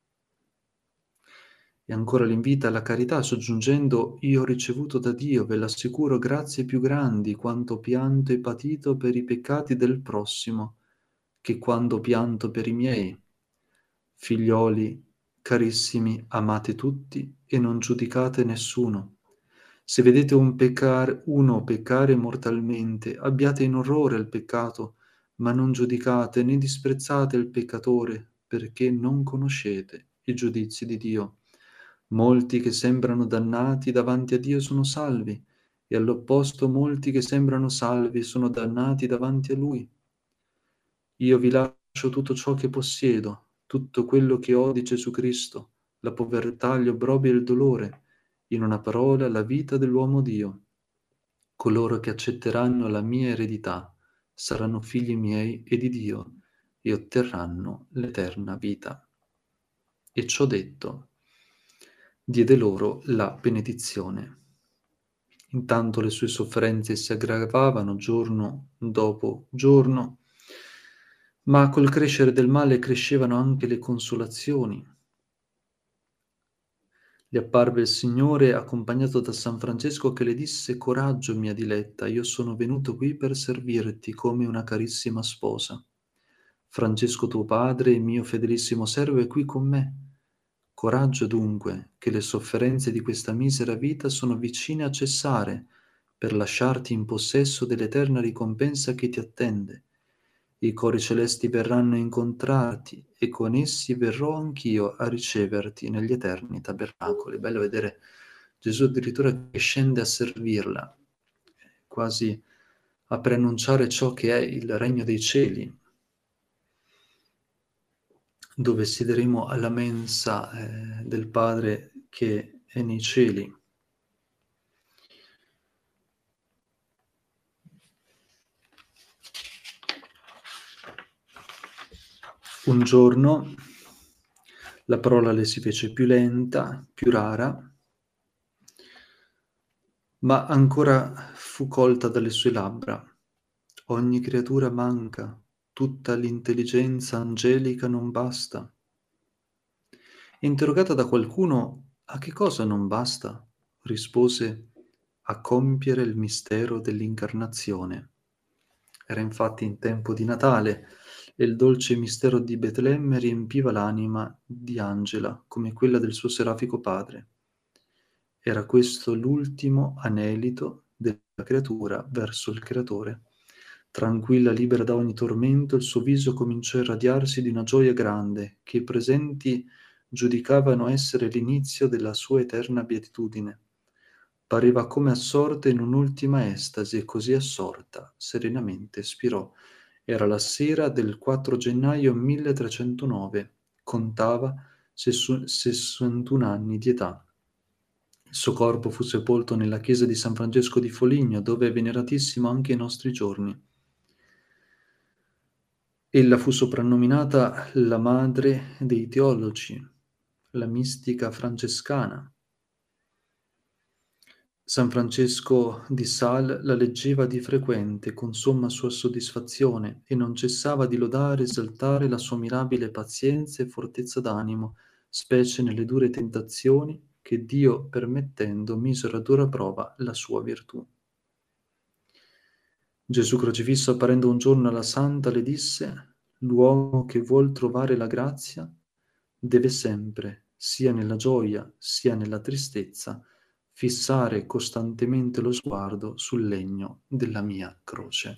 E ancora l'invita alla carità, soggiungendo: io ho ricevuto da Dio, ve l'assicuro, grazie più grandi quanto pianto e patito per i peccati del prossimo, che quando pianto per i miei. Figlioli carissimi, amate tutti e non giudicate nessuno. Se vedete uno peccare mortalmente, abbiate in orrore il peccato, ma non giudicate né disprezzate il peccatore, perché non conoscete i giudizi di Dio. Molti che sembrano dannati davanti a Dio sono salvi, e all'opposto molti che sembrano salvi sono dannati davanti a Lui. Io vi lascio tutto ciò che possiedo, tutto quello che odi Gesù Cristo, la povertà, gli obbrobri e il dolore, in una parola la vita dell'uomo Dio. Coloro che accetteranno la mia eredità saranno figli miei e di Dio e otterranno l'eterna vita. E ciò detto, diede loro la benedizione. Intanto le sue sofferenze si aggravavano giorno dopo giorno, ma col crescere del male crescevano anche le consolazioni. Le apparve il Signore accompagnato da San Francesco che le disse: «Coraggio, mia diletta, io sono venuto qui per servirti come una carissima sposa. Francesco tuo padre, mio fedelissimo servo, è qui con me. Coraggio dunque, che le sofferenze di questa misera vita sono vicine a cessare per lasciarti in possesso dell'eterna ricompensa che ti attende. I cori celesti verranno a incontrarti e con essi verrò anch'io a riceverti negli eterni tabernacoli». Bello vedere Gesù addirittura che scende a servirla, quasi a preannunciare ciò che è il regno dei cieli, dove siederemo alla mensa del Padre che è nei cieli. Un giorno la parola le si fece più lenta, più rara, ma ancora fu colta dalle sue labbra. Ogni creatura manca, tutta l'intelligenza angelica non basta. Interrogata da qualcuno, a che cosa non basta? Rispose: a compiere il mistero dell'incarnazione. Era infatti in tempo di Natale e il dolce mistero di Betlemme riempiva l'anima di Angela come quella del suo serafico padre. Era questo l'ultimo anelito della creatura verso il Creatore. Tranquilla, libera da ogni tormento, il suo viso cominciò a irradiarsi di una gioia grande, che i presenti giudicavano essere l'inizio della sua eterna beatitudine. Pareva come assorta in un'ultima estasi e così assorta, serenamente spirò. Era la sera del 4 gennaio 1309, contava 61 anni di età. Il suo corpo fu sepolto nella chiesa di San Francesco di Foligno, dove è veneratissimo anche ai nostri giorni. Ella fu soprannominata la madre dei teologi, la mistica francescana. San Francesco di Sales la leggeva di frequente con somma sua soddisfazione e non cessava di lodare e esaltare la sua mirabile pazienza e fortezza d'animo, specie nelle dure tentazioni che Dio, permettendo, misero a dura prova la sua virtù. Gesù crocifisso, apparendo un giorno alla santa, le disse: «L'uomo che vuol trovare la grazia deve sempre, sia nella gioia sia nella tristezza, fissare costantemente lo sguardo sul legno della mia croce».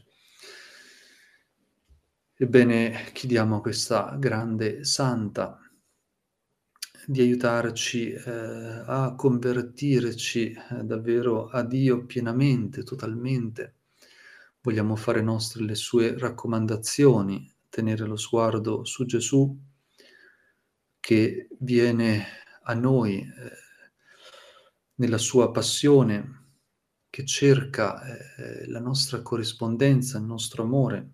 Ebbene, chiediamo a questa grande santa di aiutarci a convertirci davvero a Dio pienamente, totalmente. Vogliamo fare nostre le sue raccomandazioni, tenere lo sguardo su Gesù che viene a noi nella sua passione, che cerca la nostra corrispondenza, il nostro amore.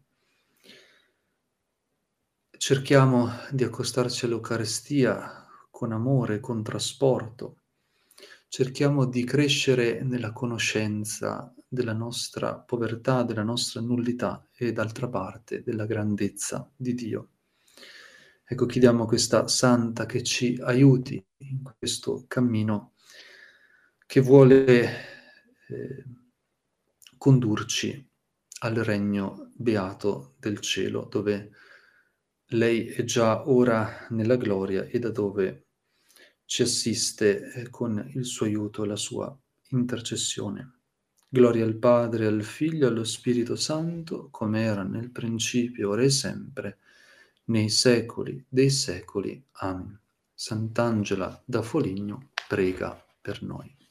Cerchiamo di accostarci all'Eucarestia con amore, con trasporto. Cerchiamo di crescere nella conoscenza della nostra povertà, della nostra nullità e d'altra parte della grandezza di Dio. Ecco, chiediamo a questa santa che ci aiuti in questo cammino che vuole condurci al regno beato del cielo, dove lei è già ora nella gloria e da dove ci assiste con il suo aiuto e la sua intercessione. Gloria al Padre, al Figlio e allo Spirito Santo, come era nel principio, ora e sempre, nei secoli dei secoli. Amen. Sant'Angela da Foligno, prega per noi.